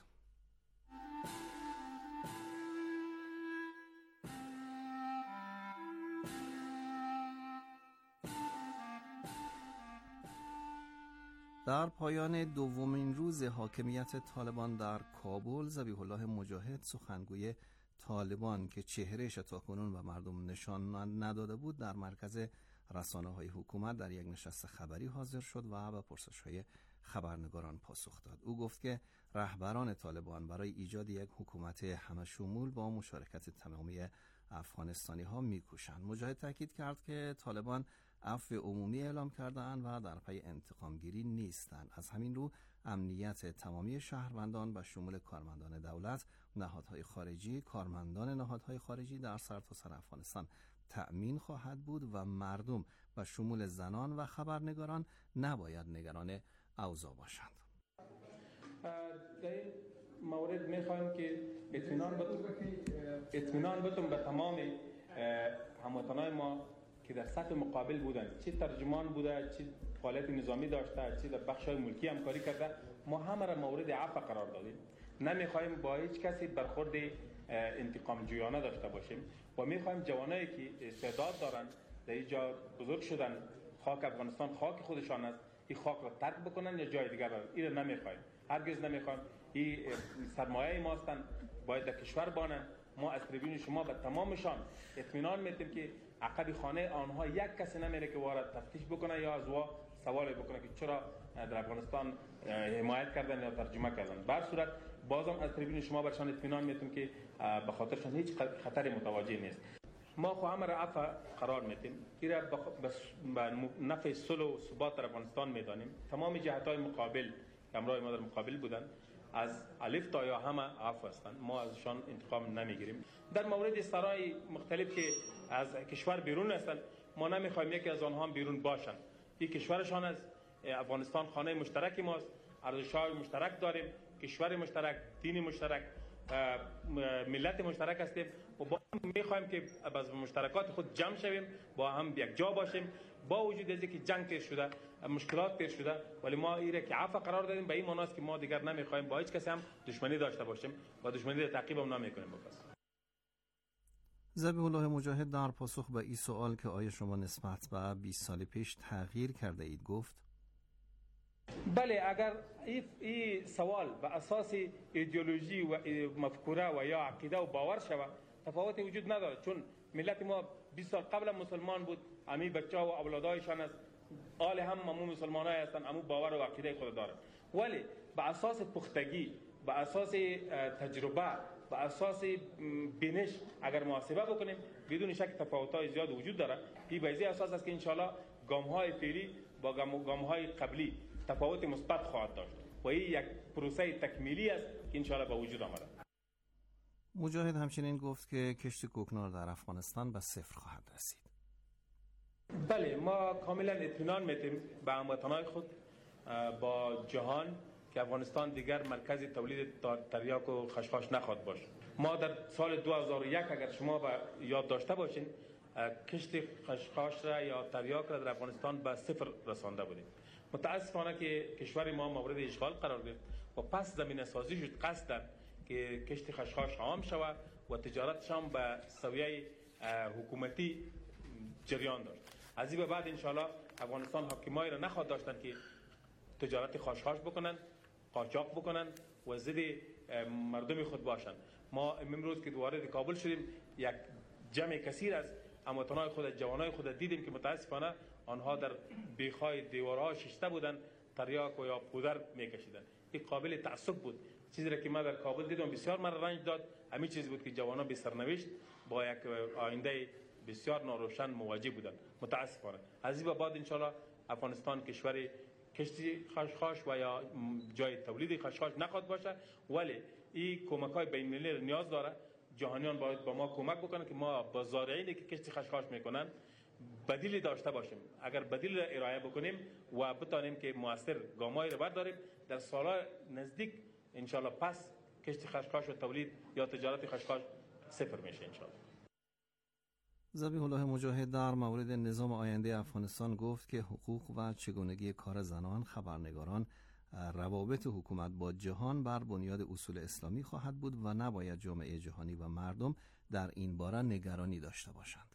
در پایان دومین روز حاکمیت طالبان در کابل، ذبیح الله مجاهد سخنگوی طالبان که چهرهش تاکنون و مردم نشان نداده بود در مرکز رسانه‌های حکومت در یک نشست خبری حاضر شد و به پرسش‌های خبرنگاران پاسخ داد. او گفت که رهبران طالبان برای ایجاد یک حکومت همه‌شمول با مشارکت تمامی افغانستانی‌ها می‌کوشند. مجاهد تاکید کرد که طالبان عفو عمومی اعلام کرده‌اند و در پی انتقامگیری نیستند. از همین رو امنیت تمامی شهروندان به شمول کارمندان دولت، نهادهای خارجی، کارمندان نهادهای خارجی در سرتاسر افغانستان تأمین خواهد بود و مردم به شمول زنان و خبرنگاران نباید نگران اوضاع باشند. در این مورد می‌خوایم که اطمینان بتون اطمینان بتون به تمام هموطنان ما که در سطح مقابل بودن، چه ترجمان بوده، چه فعالیت نظامی داشته، چه در بخش‌های ملکی همکاری کرده، ما همه را مورد عفو قرار دادیم. نمی‌خوایم با هیچ کسی برخورد انتقام جویانه داشته باشیم و می‌خوایم جوانایی که استعداد دارن در اینجا بزرگ شدن، خاک افغانستان خاک خودشان است، این خاک را ترک بکنن یا جای دیگر برن. این را نمی‌خوایم، هرگز نمی‌خوایم. این سرمایه ما هستند، باید در کشور بانن. ما از تریبون شما به تمامشان اطمینان میدیم که عقب خانه آنها یک کسی نمیره که وارد تفتیش بکنه یا از وا سوال بکنه که چرا در افغانستان حمایت کردن یا ترجمه کردن. به هر صورت بازم از تریبون شما برشان اطمینان میدیم که به خاطرشان هیچ خطری متوجه نیست. ما خو همه را عفو قرار میدیم، این را به نفع صلح و ثبات در افغانستان میدانیم. تمام جهت‌های مقابل که همراه ما در مقابل بودن از الف تا یا همه عفو هستند، ما ازشان انتقام نمیگیریم. در مورد سرای مختلف که از کشور بیرون هستند، ما نمیخوایم یکی از آنها بیرون باشند. این کشورشان است، افغانستان خانه مشترک ماست، ارزش‌های مشترک داریم، کشور مشترک، دین مشترک، ملت مشترک هستیم و با هم میخوایم که از مشترکات خود جمع شویم، با هم یک جا باشیم. با وجود از اینکه جنگ تیر شده، مشکلات تیر شده، ولی ما ایره که عفو قرار دادیم. به این معنی است که ما دیگر نمیخوایم با هیچ کسی هم دشمنی داشته باشیم و دشمنی را تعقیب هم نمیکنیم. بس ذبیح الله مجاهد در پاسخ به این سوال که آیا شما نسبت به بیست سال پیش تغییر کرده اید گفت: بله، اگر این سوال به اساس ایدئولوژی و مفکوره و یا عقیده و باور شود، تفاوتی وجود نداره، چون ملت ما بیست سال قبل مسلمان بود، امی بچه‌ها و اولادایشان است، آل هم همون مسلمانای هستند، همون باور و عقیده خود دارند. ولی به اساس پختگی، به اساس تجربه، به اساس بینش اگر محاسبه بکنیم، بدون شک تفاوت‌های زیاد وجود داره. این به اساس است که ان شاءالله گام‌های فعلی با گام‌های قبلی تفاوت مثبت خواهد داشت و این یک پروسه تکمیلی است که ان شاءالله به وجود آمده. مجاهد همچنین گفت که کشت کوکنار در افغانستان به صفر خواهد رسید. بله، ما کاملا اطمینان میدیم به هموطنان خود با جهان که افغانستان دیگر مرکز تولید تریاک و خشخاش نخواهد باشه. ما در سال دو هزار و یک اگر شما با یاد داشته باشین، کشت خشخاش را یا تریاک را در افغانستان به صفر رسانده بودیم. متاسفانه که کشور ما مورد اشغال قرار گرفت و پس زمینه سازی شد قصد که کشت خشخاش عام شود و تجارتش هم به سویه حکومتی جریان داشت. از این به بعد انشاءالله افغانستان حاکمایی را نخواهد داشتن که تجارت خشخاش بکنن، قاچاق بکنن و ضد مردم خود باشند. ما امروز که وارد کابل شدیم، یک جمع کثیر از هموطنان خود، جوانای خود دیدیم که متاسفانه آنها در بیخای دیوارها شسته بودن، تریاک و یا پودر میکشیدن. این قابل تعصب بود. چیزی را که من در کابل دیدم بسیار من رنج داد. همین چیز بود که جوانان بی سرنوشت با یک آینده بسیار ناروشن مواجه بودن متاسفانه. از این به بعد انشالله افغانستان کشور کشتی خشخاش و یا جای تولید خشخاش نخواد باشه، ولی این کمک‌های بین‌المللی نیاز داره. جهانیان باید با ما کمک بکنن که ما با زارعینی که کشتی خشخاش میکنن بدیلی داشته باشیم. اگر بدیل را ارائه بکنیم و بتانیم که موثر گامایی را برداریم، در سال‌های نزدیک انشالله پس کشتی خشخاش و تولید یا تجارت خشخاش صفر میشه انشالله. ذبیح الله مجاهد در مورد نظام آینده افغانستان گفت که حقوق و چگونگی کار زنان، خبرنگاران، روابط حکومت با جهان بر بنیاد اصول اسلامی خواهد بود و نباید جامعه جهانی و مردم در این باره نگرانی داشته باشند.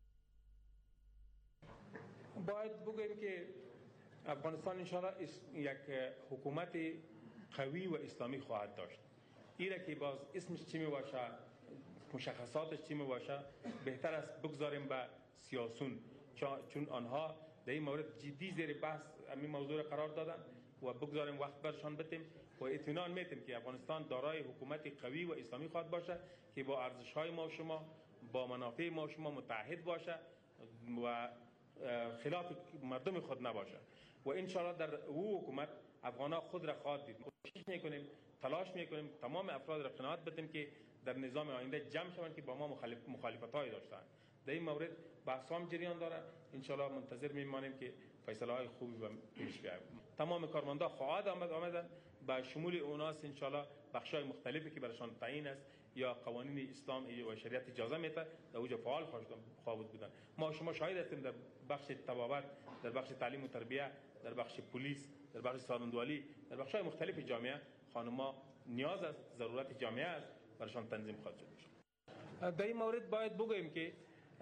باید بگوییم که افغانستان انشاءالله یک حکومت قوی و اسلامی خواهد داشت. ایره که باز اسمش چی می باشه، مشخصاتش چی می باشه، بهتر است بگذاریم به سیاسون، چون آنها در این مورد جدی زیر بحث همین موضوع قرار دادن و بگذاریم وقت برشان بتیم و اطمینان میتیم که افغانستان دارای حکومت قوی و اسلامی خواهد باشه که با ارزش‌های ما و شما، با منافع ما و شما متحد باشه و خلاف مردم خود نباشه و انشاءالله در او حکومت افغان‌ها خود را خواهد دید. کوشش میکنیم، تلاش میکنیم تمام افراد را قناعت بدیم که در نظام آینده جمع شوند که با ما مخالف مخالفت‌های داشتند. در این مورد بحث هم جریان داره. انشاءالله منتظر میمانیم که فیصله‌های خوبی و پیش بیاید. تمام کارمندا خواهد آمد آمدن با شمول اوناس انشاءالله بخش‌های مختلفی که برایشان تعیین است یا قوانین اسلام و شریعت اجازه میده در اوج فعال خواهد بودن. ما شما شاهد هستیم در بخش طبابت، در بخش تعلیم و تربیت، در بخش پلیس، در بخش سالمندوالی، در بخش‌های مختلف جامعه خانم‌ها نیاز است، ضرورت جامعه است، برایشان تنظیم خواهد شد. در این مورد باید بگوییم که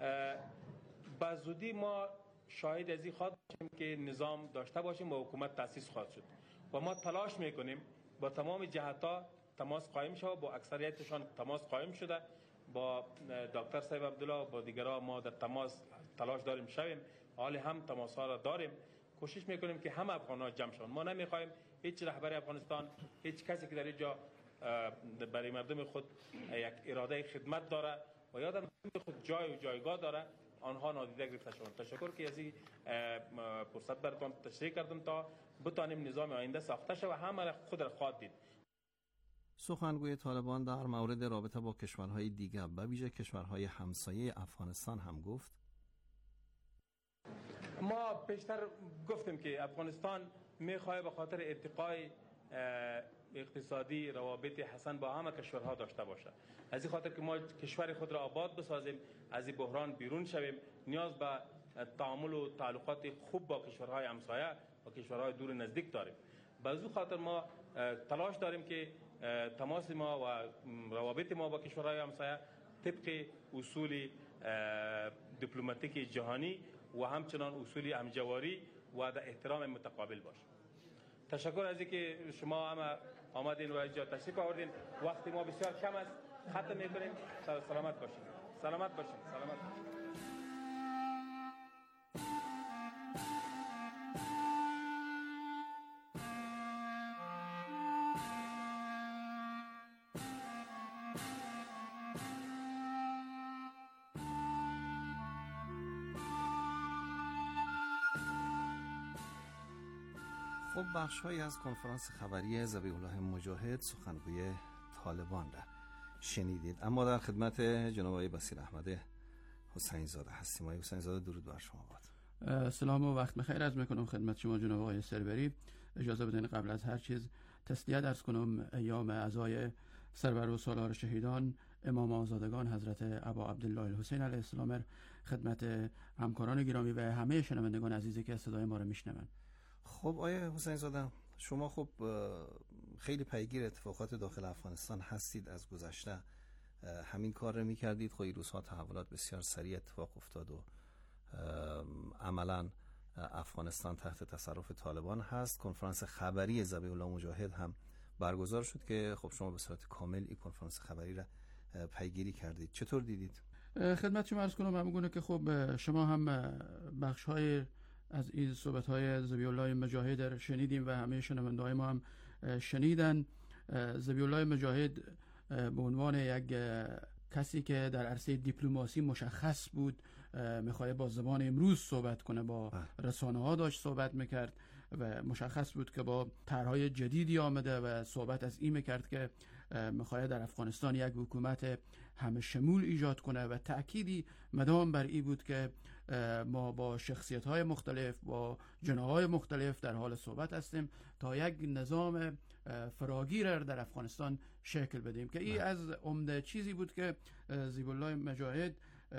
به زودی ما شاهد از این خواهد باشیم که نظام داشته باشیم و حکومت تأسیس خواهد شد و ما تلاش میکنیم با تمام جهت‌ها تماس قائم شود. با اکثریتشان تماس قائم شده، با دکتر صاحب عبدالله با دیگرها ما در تماس تلاش داریم شویم، حال هم تماس ها را داریم. کوشش میکنیم که هم افغان‌ها جمع شوند. ما نمیخوایم هیچ رهبر افغانستان، هیچ کسی که در اینجا برای مردم خود یک اراده خدمت داره و یا در خود جای و جایگاه داره آنها نادیده گرفته شوند. تشکر که از این فرصت براتون تشریح کردم تا بتانیم نظام آینده ساخته شود و همه خود را خواهد دید. سخنگوی طالبان در مورد رابطه با کشورهای دیگر به ویژه کشورهای همسایه افغانستان هم گفت ما پیشتر گفتیم که افغانستان میخواد به خاطر ارتقای اقتصادی روابط حسن با همه کشورها داشته باشه. از این خاطر که ما کشور خود را آباد بسازیم، از این بحران بیرون شویم، نیاز به تعامل و تعلقات خوب با کشورهای همسایه و کشورهای دور نزدیک داریم. به از این خاطر ما تلاش داریم که تماس ما و روابط ما با کشورهای همسایه طبق اصول دیپلماتیک جهانی و همچنان اصول همجواری و در احترام متقابل باشه. تشکر از اینکه شما همه آمدین و اینجا تشریف آوردین. وقت ما بسیار کم است، ختم می‌کنیم. سلامت باشین. سلامت باشین. سلامت باشین. خب بخش‌هایی از کنفرانس خبری ذبیح الله مجاهد سخنگوی طالبان را شنیدید. اما در خدمت جناب آقای بصیر احمد حسین زاده هستیم. آقای حسین زاده درود بر شما باد. سلام و وقت بخیر عرض میکنم خدمت شما جناب آقای سربری. اجازه بدین قبل از هر چیز تسلیت عرض کنم ایام اعضای سرور و سالار شهیدان امام آزادگان حضرت ابا عبدالله الحسین علیه السلام خدمت همکاران گرامی و همه شنوندگان عزیزی که صدای ما را میشنوند. خب آقای حسین زاده، شما خب خیلی پیگیر اتفاقات داخل افغانستان هستید. از گذشته همین کار رو میکردید. خب این روزها تحولات بسیار سریع اتفاق افتاد و عملا افغانستان تحت تصرف طالبان هست. کنفرانس خبری ذبیح الله مجاهد هم برگزار شد که خب شما به صورت کامل این کنفرانس خبری را پیگیری کردید. چطور دیدید؟ خدمت شما عرض کنم همگونه که خب شما هم بخش های از این صحبت های ذبیح الله مجاهد شنیدیم و همه شنونده های ما هم شنیدن. ذبیح الله مجاهد به عنوان یک کسی که در عرصه دیپلماسی مشخص بود میخواد با زبان امروز صحبت کنه، با رسانه ها داشت صحبت میکرد و مشخص بود که با طرحهای جدیدی آمده و صحبت از این میکرد که میخواد در افغانستان یک حکومت همه شمول ایجاد کنه و تأکیدی مدام بر این بود که ما با شخصیت های مختلف، با جناهای مختلف در حال صحبت هستیم تا یک نظام فراگیر در افغانستان شکل بدیم که این از عمده چیزی بود که ذیب الله مجاهد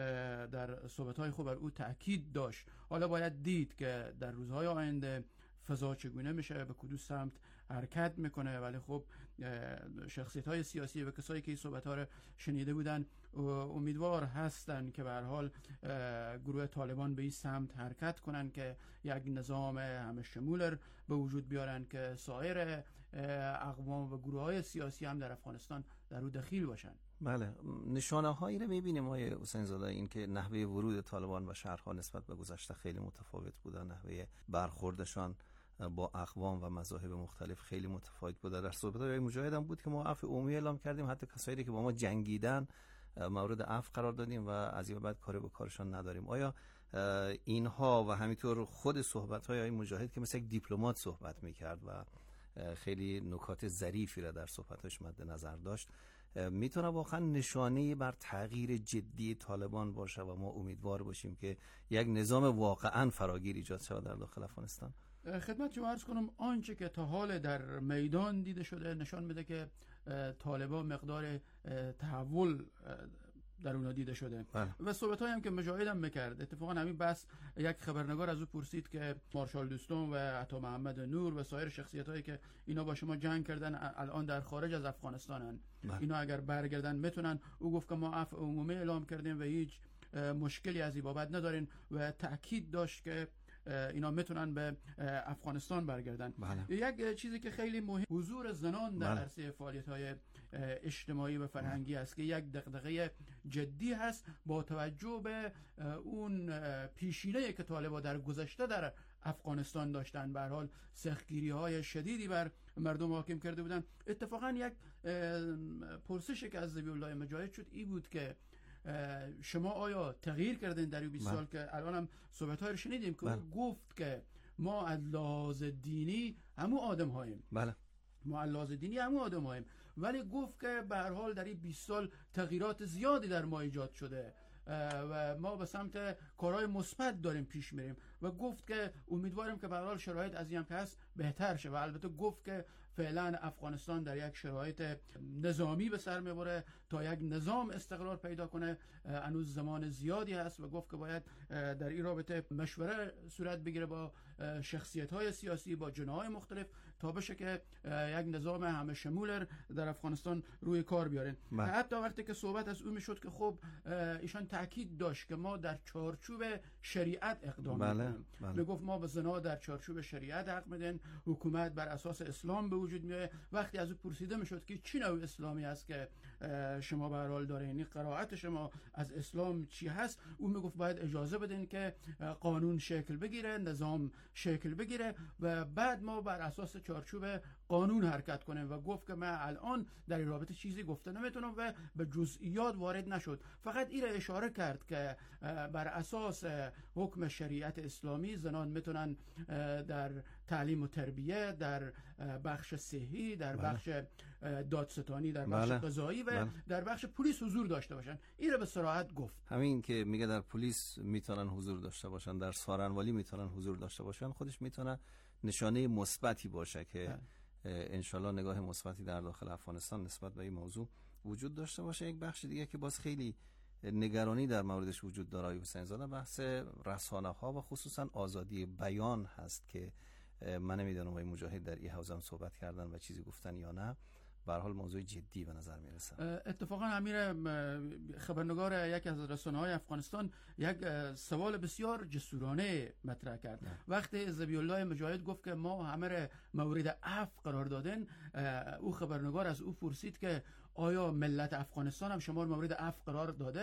در صحبت‌های خود بر او تأکید داشت. حالا باید دید که در روزهای آینده فضا چگونه میشه، به کدوم سمت حرکت میکنه، ولی خب شخصیت‌های سیاسی و کسایی که این صحبت‌ها رو شنیده بودن امیدوار هستن که به هر حال گروه طالبان به این سمت حرکت کنن که یک نظام همه شمول به وجود بیارن که سایر اقوام و گروه‌های سیاسی هم در افغانستان در او دخیل باشن. بله، نشانه هایی رو میبینیم آقای حسین زاده، این که نحوه ورود طالبان و شهرها نسبت به گذشته خیلی متفاوت بوده، نحوه برخوردشان با اقوام و مذاهب مختلف خیلی متفاوت بوده. در صحبت‌های مجاهد هم بود که ما عفو عمومی اعلام کردیم، حتی کسایی که با ما جنگیدن مورد عفو قرار دادیم و از این بعد کاری به کارشان نداریم. آیا اینها و همینطور خود صحبت‌های آقای مجاهد که مثل یک دیپلمات صحبت می‌کرد و خیلی نکات ظریفی را در صحبتش مد نظر داشت، میتونه واقعا نشانه‌ای بر تغییر جدی طالبان باشه و ما امیدوار باشیم که یک نظام واقعا فراگیر ایجاد شود در داخل افغانستان؟ خدمت شما عرض کنم آنچه که تا حال در میدان دیده شده نشان میده که طالبان مقدار تحول در اونها دیده شده بله. و صحبت هم که مجاهد هم میکرد. اتفاقا همین بس یک خبرنگار از او پرسید که مارشال دوستون و عطا محمد نور و سایر شخصیت هایی که اینا با شما جنگ کردن الان در خارج از افغانستانن، بله. اینا اگر برگردن میتونن؟ او گفت که ما عفو عمومی اعلام کردیم و هیچ مشکلی از این بابت ندارین و تأکید داشت که اینا میتونن به افغانستان برگردن. بله. یک چیزی که خیلی مهم حضور زنان در عرصه فعالیت‌های اجتماعی و فرهنگی است که یک دغدغه جدی هست با توجه به اون پیشینه‌ای که طالبان در گذشته در افغانستان داشتن. به هر حال سختگیری‌های شدیدی بر مردم حاکم کرده بودن. اتفاقا یک پرسشی که از ذبیح الله مجاهد شد این بود که شما آیا تغییر کردین در این بیست سال که الان هم صحبت‌های رو شنیدیم که او گفت که ما از لحاظ دینی همون آدم هاییم، بله ما از لحاظ دینی همون آدم هاییم، ولی گفت که به هر حال در این بیست سال تغییرات زیادی در ما ایجاد شده و ما به سمت کارهای مثبت داریم پیش میریم و گفت که امیدواریم که به هر حال شرایط از این هم که هست بهتر شه و البته گفت که فعلا افغانستان در یک شرایط نظامی به سر میبره تا یک نظام استقرار پیدا کنه هنوز زمان زیادی هست و گفت که باید در این رابطه مشوره صورت بگیره با شخصیت‌های سیاسی، با جناح‌های مختلف تا بشه که یک نظام همه شمول در افغانستان روی کار بیارن. حتی وقتی که صحبت از اون میشد که خب ایشان تاکید داشت که ما در چارچوب شریعت اقدام بله. میکنیم. بله. میگفت ما به زنا در چارچوب شریعت حق میدن، حکومت بر اساس اسلام به وجود میاد. وقتی از او پرسیده میشد که چی نوع اسلامی است که شما به هر حال دارین، یعنی قرائت شما از اسلام چی هست، او میگفت باید اجازه بدین که قانون شکل بگیره، نظام شکل بگیره و بعد ما بر اساس چارچوب قانون حرکت کنیم و گفت که من الان در این رابطه چیزی گفته نمیتونم و به جزئیات وارد نشد. فقط این را اشاره کرد که بر اساس حکم شریعت اسلامی زنان میتونن در تعلیم و تربیه، در بخش صحی، در بخش دادستانی، در بخش قضایی و بله. در بخش پلیس حضور داشته باشن. این را به صراحت گفت. همین که میگه در پلیس میتونن حضور داشته باشن، در سارنوالی میتونن حضور داشته باشن، خودش میتونه نشانه مثبتی باشه که انشالله نگاه مثبتی در داخل افغانستان نسبت به این موضوع وجود داشته باشه. یک بخش دیگه که باز خیلی نگرانی در موردش وجود داره حسین زاده، بحث رسانه ها و خصوصا آزادی بیان هست که من نمیدونم آقای مجاهد در این حوزه هم صحبت کردن و چیزی گفتن یا نه. به هر حال موضوع جدی به نظر میرسه. اتفاقا امیر خبرنگار یکی از رسانه‌های افغانستان یک سوال بسیار جسورانه مطرح کرد. نه. وقتی ذبیح الله مجاهد گفت که ما همه مورد عفو قرار دادن، او خبرنگار از او پرسید که آیا ملت افغانستان هم شما مورد عفو قرار داده؟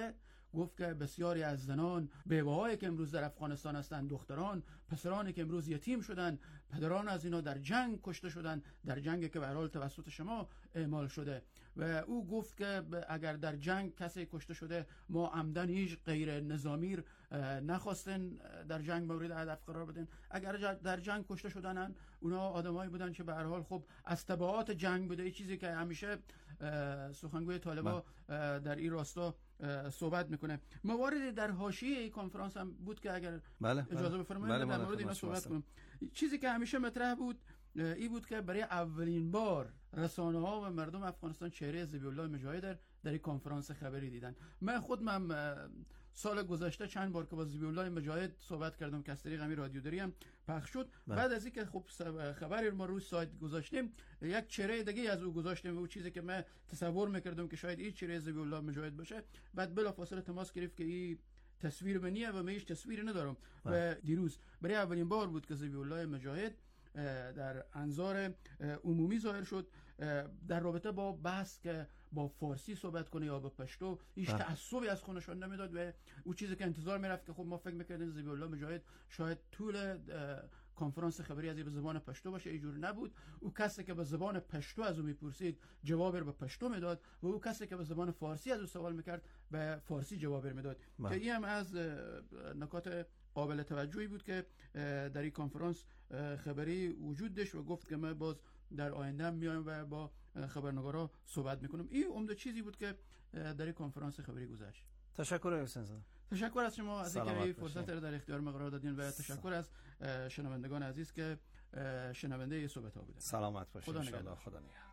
گفت که بسیاری از زنان، بیوه‌هایی که امروز در افغانستان هستند، دختران، پسرانی که امروز یتیم شدن، پدران از اینا در جنگ کشته شدن، در جنگی که به هر حال توسط شما اعمال شده. و او گفت که اگر در جنگ کسی کشته شده، ما عمدن هیچ غیر نظامی نخواستن در جنگ مورد هدف قرار بدن. اگر در جنگ کشته شدن، اونا آدمایی بودن که به هر حال خب از تبعات جنگ بوده. این چیزی که همیشه سخنگوی طالبان در این راستا صحبت میکنه. مواردی در حاشیه این کنفرانس هم بود که اگر بله اجازه بفرمایید بله در مورد اینا صحبت کنم. چیزی که همیشه مطرح بود این بود که برای اولین بار رسانه ها و مردم افغانستان چهره ذبیح الله مجاهد در این کنفرانس خبری دیدن. من خودم سال گذشته چند بار که با ذبیح الله مجاهد صحبت کردم که از طریق همین رادیو دری هم پخش شد. بله. بعد از اینکه خب خبری ما روی سایت گذاشتیم، یک چهره دیگه از او گذاشتیم و اون چیزی که من تصور میکردم که شاید این چهره ذبیح الله مجاهد باشه، بعد بلافاصله تماس گرفت که این تصویر منیه و من هیچ تصویری ندارم. بله. و دیروز برای اولین بار بود که ذبیح الله مجاهد در انظار عمومی ظاهر شد در رابطه با بحث که با فارسی صحبت کنه یا با پشتو. هیچ تعصبی از خودشون نمیداد و اون چیزی که انتظار میرفت که خب ما فکر میکردیم ذبیح الله مجاهد شاید طول کنفرانس خبری از به زبان پشتو باشه، اینجور نبود. او کسی که به زبان پشتو از او میپرسید جواب رو به پشتو میداد و او کسی که به زبان فارسی از او سوال میکرد به فارسی جواب میداد. که این هم از نکات قابل توجهی بود که در این کنفرانس خبری وجود داشت و گفت که من باز در آینده میایم و با خبرنگارا صحبت میکنم. این عمده چیزی بود که در این کنفرانس خبری گذشت. تشکر حسین زاده. تشکر از شما از اینکه این فرصت رو در اختیار ما قرار دادین و تشکر از شنوندگان عزیز که شنونده این صحبت ها بودن. سلامت باشید. خدا نگهدار. خدا نگهدار.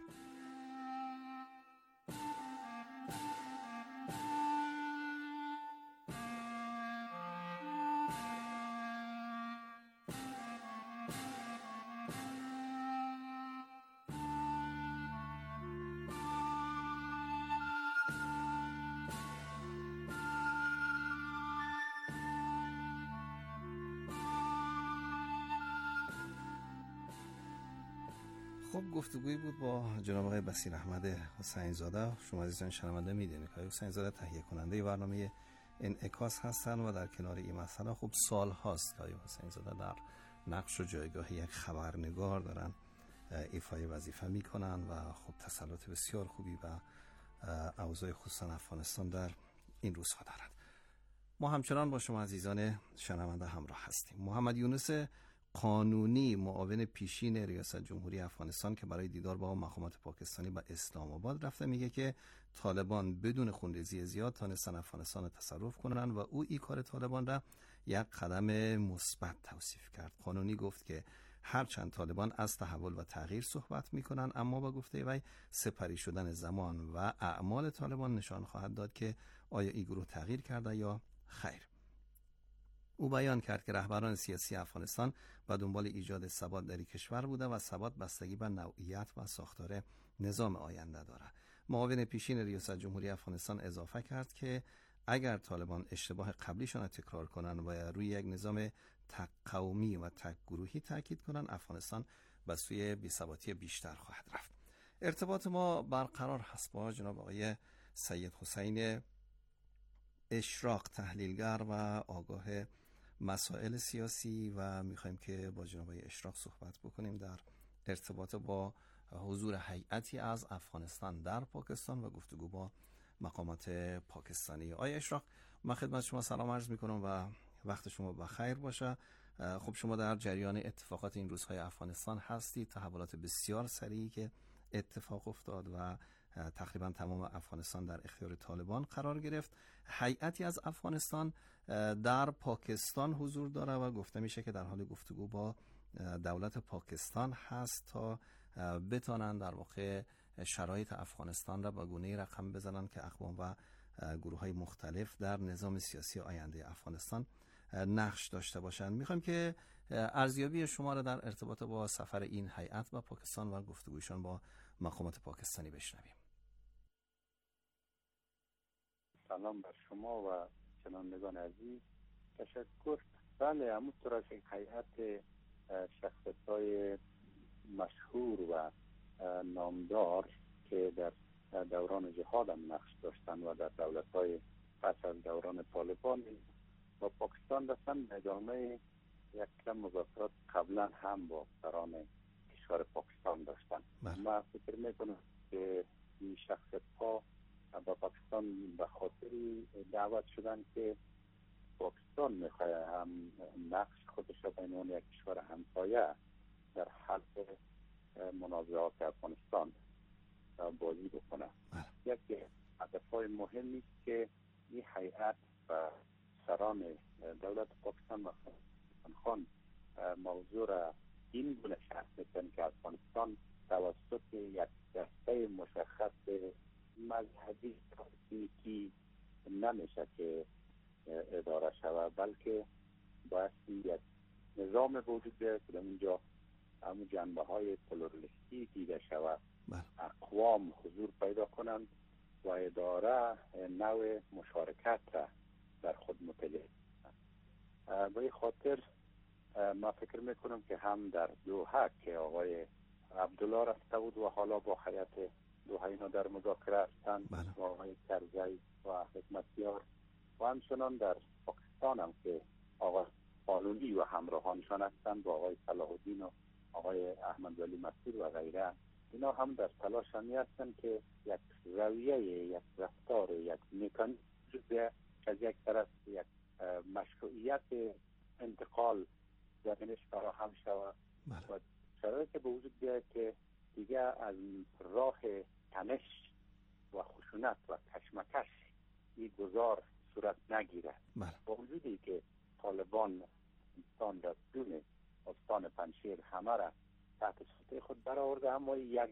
خب گفتگویی بود با جناب آقای بصیر احمد حسین زاده. شما عزیزان شنونده میدونید که حسین زاده تهیه کننده برنامه انعکاس هستن و در کنار این مسئله خب سال هاست که حسین زاده در نقش و جایگاه یک خبرنگار دارن ایفای وظیفه میکنن و خب تسلط بسیار خوبی و اوضاع خصوصا افغانستان در این روزها دارند. ما همچنان با شما عزیزان شنونده همراه هستیم. محمد یونس قانونی معاون پیشین ریاست جمهوری افغانستان که برای دیدار با مقامات پاکستانی به اسلام آباد رفته میگه که طالبان بدون خونریزی زیاد تانستن افغانستان رو تصرف کنن و او این کار طالبان را یک قدم مثبت توصیف کرد. قانونی گفت که هرچند طالبان از تحول و تغییر صحبت میکنن، اما با گفته وی سپری شدن زمان و اعمال طالبان نشان خواهد داد که آیا این گروه تغییر کرده یا خیر. او بیان کرد که رهبران سیاسی افغانستان به دنبال ایجاد ثبات در کشور بوده و ثبات بستگی به نوعیت و ساختار نظام آینده داره. معاون پیشین ریاست جمهوری افغانستان اضافه کرد که اگر طالبان اشتباه قبلیشان را تکرار کنند و روی یک نظام تک قومی و تک گروهی تاکید کنند، افغانستان به سوی بی‌ثباتی بیشتر خواهد رفت. ارتباط ما برقرار هست با جناب آقای سید حسین اشراق، تحلیلگر و آگاه مسائل سیاسی، و میخوایم که با جناب آقای اشراق صحبت بکنیم در ارتباط با حضور هیئتی از افغانستان در پاکستان و گفتگو با مقامات پاکستانی. آقای اشراق، من خدمت شما سلام عرض میکنم و وقت شما بخیر باشه. خب شما در جریان اتفاقات این روزهای افغانستان هستید، تحولات بسیار سریعی که اتفاق افتاد و تقریبا تمام افغانستان در اختیار طالبان قرار گرفت. هیئتی از افغانستان در پاکستان حضور داره و گفته میشه که در حال گفتگو با دولت پاکستان هست تا بتانن در واقع شرایط افغانستان را با گونه‌ای رقم بزنن که اقوام و گروه‌های مختلف در نظام سیاسی آینده افغانستان نقش داشته باشند. میخوایم که ارزیابی شما را در ارتباط با سفر این هیئت و پاکستان و گفتگویشان با مقامات پاکستانی بشنویم. سلام بر شما و شنوندگان عزیز. تشکر. بله، همونطور از این هیئت شخصیت‌های مشهور و نامدار که در دوران جهاد هم نقش داشتن و در دولت‌های پس از دوران طالبان با پاکستان داشتن به ادامه یک کم مذاکرات قبلا هم با سران کشور پاکستان داشتن. من فکر میکنم که این شخصیت ها با پاکستان به خاطری دعوت شدن که پاکستان میخواه هم نقش خودش را بین اون یک کشور همسایه در حل منازعات افغانستان بازی بکنه. یکی هدفهای مهمی است که این هیئت و سران دولت پاکستان و خان موضوع را این گونه شرح میکنن که افغانستان توسط یک دسته مشخص مذهبی تاکتیکی نمیشه که اداره شود، بلکه باید یک نظام وجود بیاید که در اونجا همون جنبه های پلورالیستی دیده شود، اقوام حضور پیدا کنند و اداره نوع مشارکت را در خود متعلق کنند. به این خاطر ما فکر میکنم که هم در دوحه که آقای عبدالله رفته بود و حالا با هیئت دوحه اینا در مذاکره هستند و آقای کرزی و حکمتیار و همچنان در پاکستان هم که آقای قانونی و همراهانشان هستند با آقای صلاح الدین و آقای احمد ولی مسعود و غیره، اینا هم در تلاش همی هستند که یک رویه، یک رفتار، یک مکانیزم از یک طرف یک مشروعیت انتقال زمینش فراهم شود و شرایطی به وجود بیاید که دیگه از راه تنش و خشونت و کشمکش این گذار صورت نگیره. با وجودی که طالبان انسان در دون استان پنجشیر همه را تحت سلطه خود برآورده، اما یک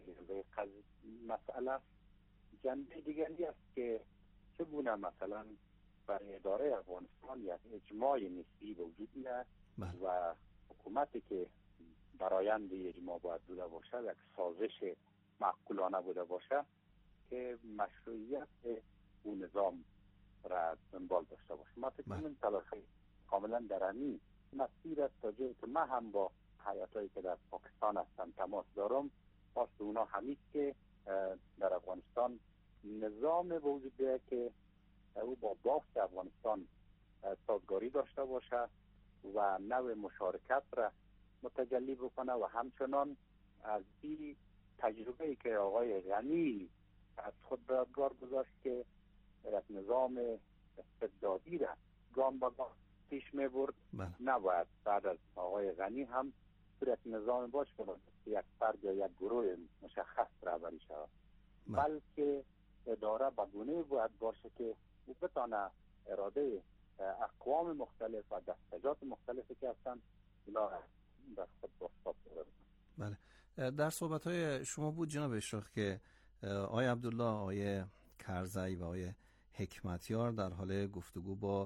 مسئله جنبه دیگری است که چگونه مثلا برای اداره افغانستان یک اجماع نسبی به وجود میاد و حکومتی که برآیند اجماع باید بوده باشه، یک سازش معقولانه بوده باشه که مشروعیت اون نظام را دنبال داشته باشه. ما فکر کنیم تلاش کاملا درمی مسیر است تا جایی که من هم با هیئت‌هایی که در پاکستان هستن تماس دارم، خواست اونا همین که در افغانستان نظام وجود بیاید که او با بافت افغانستان سازگاری داشته باشه و نوع مشارکت را متجلی بکنه و همچنان از این تجربه‌ای که آقای غنی از خود به یادگار گذاشت که یک نظام استبدادی را گام به گام پیش می برد، نباید بعد از آقای غنی هم یک نظام باش کنه یک فرد یا یک گروه مشخص رهبری شود، بلکه اداره به گونه‌ای باید باشه که او بتانه اراده اقوام مختلف و دستجات مختلفی که هستن اینا در خود باشتاب داره. بله، در صحبت‌های شما بود جناب اشراق که آقای عبدالله، آقای کرزی و آقای حکمتیار در حال گفتگو با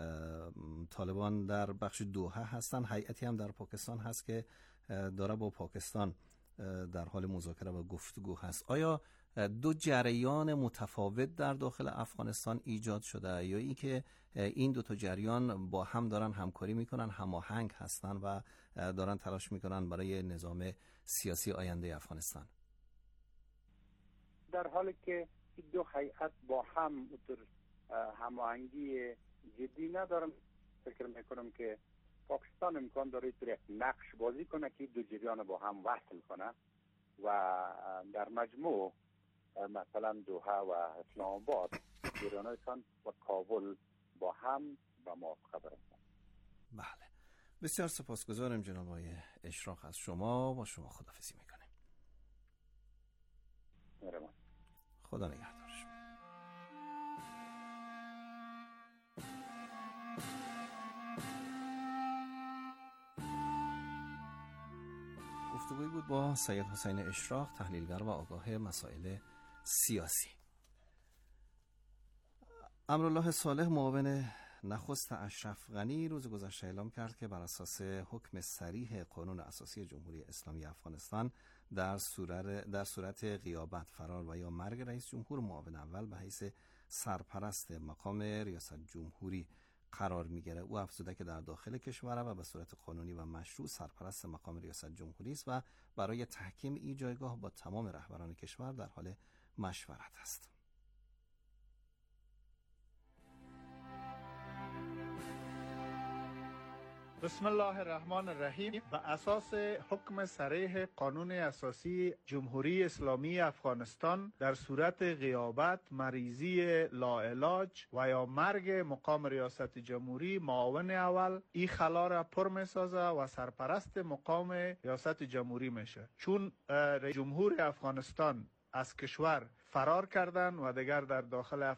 طالبان در بخش دوحه هستن. هیئتی هم در پاکستان هست که داره با پاکستان در حال مذاکره و گفتگو هست. آیا دو جریان متفاوت در داخل افغانستان ایجاد شده یا ای که این دو تا جریان با هم دارن همکاری میکنن، هماهنگ هستن و دارن تلاش میکنن برای نظام سیاسی آینده افغانستان؟ در حالی که دو هیئت با هم هماهنگی جدی ندارن، فکر میکنم که پاکستان امکان داره یک نقش بازی کنه که دو جریان با هم وصل کنه و در مجموع مثلا دوحه و اسلام آباد جریانایشان و کابل با هم با ما خبر هستند. بله، بسیار سپاسگزارم جناب آقای اشراق از شما. با شما خداحافظی میکنیم. مهربان. خدا نگهدار شما. گفتگویی بود با سید حسین اشراق، تحلیلگر و آگاه مسائل سیاسی. امرالله صالح، معاون نخست اشرف غنی، روز گذشته اعلام کرد که بر اساس حکم صریح قانون اساسی جمهوری اسلامی افغانستان در صورت در صورت غیابت، فرار و یا مرگ رئیس جمهور، معاون اول به حیث سرپرست مقام ریاست جمهوری قرار میگیره. او افزوده که در داخل کشور و به صورت قانونی و مشروع سرپرست مقام ریاست جمهوری است و برای تحکیم این جایگاه با تمام رهبران کشور در حال مشورت است. بسم الله الرحمن الرحیم. به اساس حکم صریح قانون اساسی جمهوری اسلامی افغانستان، در صورت غیابت، مریضی لاعلاج و یا مرگ مقام ریاست جمهوری، معاون اول این خلا را پر میسازه و سرپرست مقام ریاست جمهوری میشه. چون جمهور افغانستان از کشور فرار کردن و دیگر در داخل